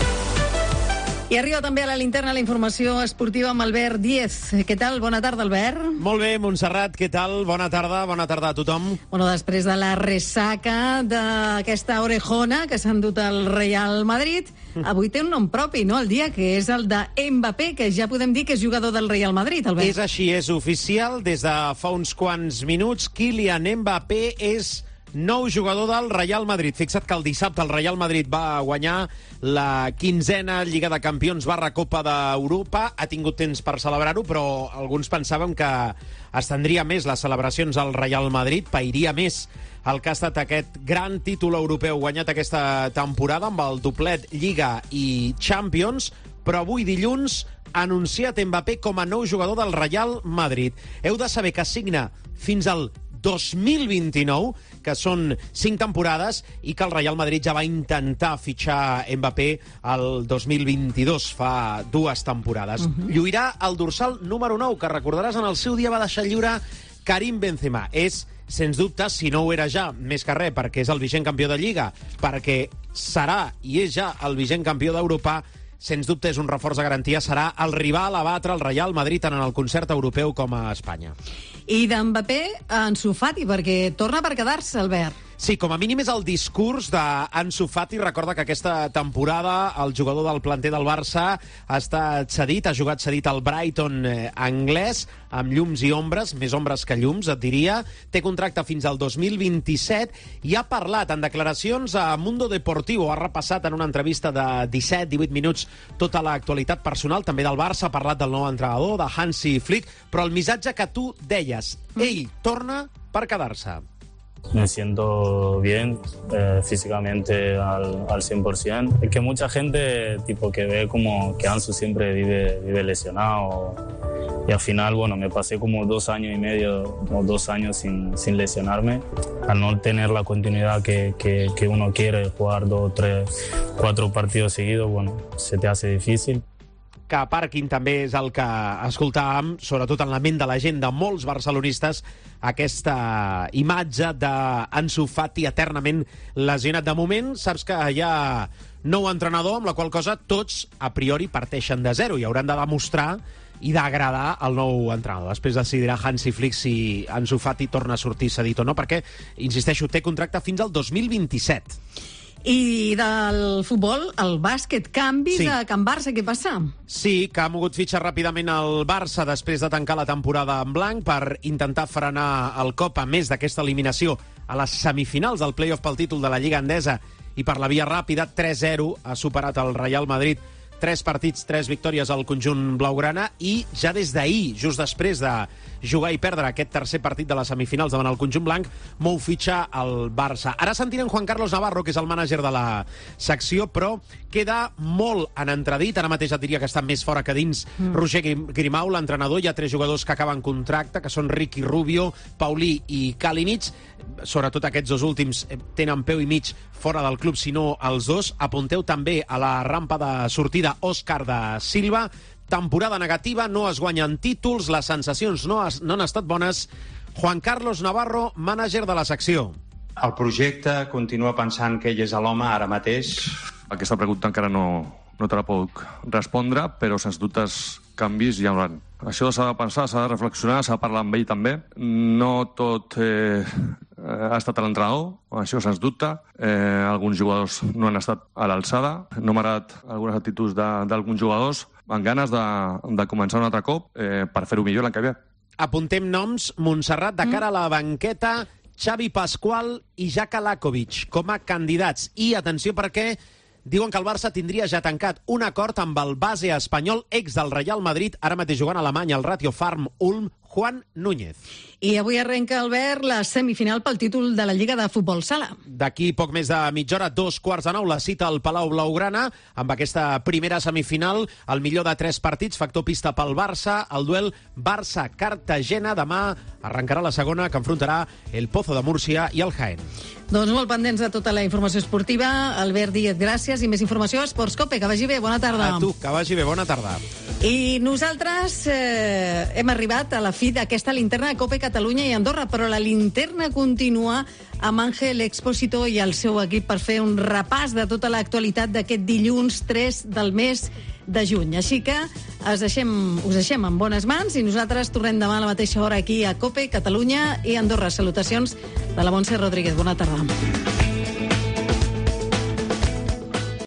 I arriba també a la linterna la informació esportiva amb Albert Díez. Què tal? Bona tarda, Albert. Molt bé, Montserrat, què tal? Bona tarda, bona tarda a tothom. Bueno, després de la ressaca d'aquesta orejona que s'ha endut el Real Madrid, avui té un nom propi, no?, el dia, que és el de Mbappé, que ja podem dir que és jugador del Real Madrid, Albert. És així, és oficial. Des de fa uns quants minuts, Kylian Mbappé és nou jugador del Real Madrid. Fixa't que el dissabte el Real Madrid va guanyar la quinzena Lliga de Campions barra Copa d'Europa. Ha tingut temps per celebrar-ho, però alguns pensàvem que estendria més les celebracions al Real Madrid, pairia més el que ha estat aquest gran títol europeu guanyat aquesta temporada amb el doblet Lliga i Champions, però avui dilluns ha anunciat Mbappé com a nou jugador del Real Madrid. Heu de saber que signa fins al dos mil vint-i-nou, que són cinc temporades, i que el Real Madrid ja va intentar fitxar Mbappé el dos mil vint-i-dos, fa dues temporades. Uh-huh. Lluirà el dorsal número nou, que recordaràs en el seu dia va deixar lliure Karim Benzema. És, sens dubte, si no ho era ja, més que res, perquè és el vigent campió de Lliga, perquè serà i és ja el vigent campió d'Europa, sens dubte és un reforç de garantia, serà el rival a batre el Real Madrid tant en el concert europeu com a Espanya. I d'Mbappé, Ansu Fati, perquè torna per quedar-se, Albert. Sí, com a mínim és el discurs d'Ansu Fati. Recorda que aquesta temporada el jugador del planter del Barça ha estat cedit, ha jugat cedit al Brighton eh, anglès, amb llums i ombres, més ombres que llums, et diria. Té contracte fins al dos mil vint-i-set i ha parlat en declaracions a Mundo Deportivo. Ha repassat en una entrevista de disset divuit minuts tota l'actualitat personal, també del Barça, ha parlat del nou entrenador, de Hansi Flick, però el missatge que tu deies, ell torna per quedar-se. Me siento bien eh, físicamente al, al cien por ciento. Es que mucha gente tipo que ve como que Ansu siempre vive, vive lesionado y al final, bueno, me pasé como dos años y medio o dos años sin, sin lesionarme. Al no tener la continuidad que, que, que uno quiere, jugar dos, tres, cuatro partidos seguidos, bueno, se te hace difícil. Que aparquin també és el que escoltàvem, sobretot en la ment de la gent de molts barcelonistes, aquesta imatge d'Ansu Fati eternament lesionat. De moment, saps que hi ha nou entrenador, amb la qual cosa tots, a priori, parteixen de zero i hauran de demostrar i d'agradar al nou entrenador. Després decidirà Hansi Flick si Ansu Fati torna a sortir cedit o no, perquè, insisteixo, té contracte fins al dos mil vint-i-set. I del futbol, el bàsquet, canvis sí. a Can Barça, què passa? Sí, que ha mogut fitxar ràpidament el Barça després de tancar la temporada en blanc per intentar frenar el cop, a més d'aquesta eliminació a les semifinals del play-off pel títol de la Lliga Endesa i per la via ràpida, tres zero, ha superat el Real Madrid. Tres partits, tres victòries al conjunt blaugrana i ja des d'ahir, just després de jugar i perdre aquest tercer partit de les semifinals davant el conjunt blanc, mou fitxa el Barça. Ara sentirem Juan Carlos Navarro, que és el mànager de la secció, però queda molt en entredit. Ara mateix et diria que està més fora que dins mm. Roger Grimau, l'entrenador. Hi ha tres jugadors que acaben contracte, que són Ricky Rubio, Paulí i Kalinic. Sobretot aquests dos últims tenen peu i mig fora del club, si no els dos. Apunteu també a la rampa de sortida Òscar de Silva. Temporada negativa, no es guanyen títols, les sensacions no, has, no han estat bones. Juan Carlos Navarro, mànager de la secció. El projecte continua pensant que ell és l'home ara mateix. Aquesta pregunta encara no, no te la puc respondre, però sens dubtes canvis hi haurà. Això s'ha de pensar, s'ha de reflexionar, s'ha de parlar amb ell també. No tot eh, ha estat l'entrenador, això sens dubte. Eh, alguns jugadors no han estat a l'alçada. No m'ha agradat algunes actituds d'alguns jugadors amb ganes de, de començar un altre cop eh, per fer-ho millor l'any que ve. Apuntem noms, Montserrat, de cara a la banqueta. Xavi Pascual i Jaka Lakovic com a candidats. I atenció perquè diuen que el Barça tindria ja tancat un acord amb el base espanyol ex del Real Madrid, ara mateix jugant a Alemanya, el Ratio Farm Ulm, Juan Núñez. I avui arrenca, Albert, la semifinal pel títol de la Lliga de Futbol Sala. D'aquí poc més de mitja hora, dos quarts de nou, la cita al Palau Blaugrana, amb aquesta primera semifinal, el millor de tres partits, factor pista pel Barça, el duel Barça-Cartagena. Demà arrencarà la segona, que enfrontarà el Pozo de Múrcia i el Jaén. Doncs molt pendents de tota la informació esportiva. Albert Díez, gràcies. I més informació a Esports Cope. Que vagi bé, bona tarda. A tu, que vagi bé, bona tarda. I nosaltres eh, hem arribat a la fi d'aquesta linterna de Cope Catalunya i Andorra, però la linterna continua amb Ángel Expósito i el seu equip per fer un repàs de tota l'actualitat d'aquest dilluns tres del mes de juny. Així que us deixem, us deixem en bones mans i nosaltres tornem demà a la mateixa hora aquí a Cope Catalunya i Andorra. Salutacions de la Montse Rodríguez. Bona tarda.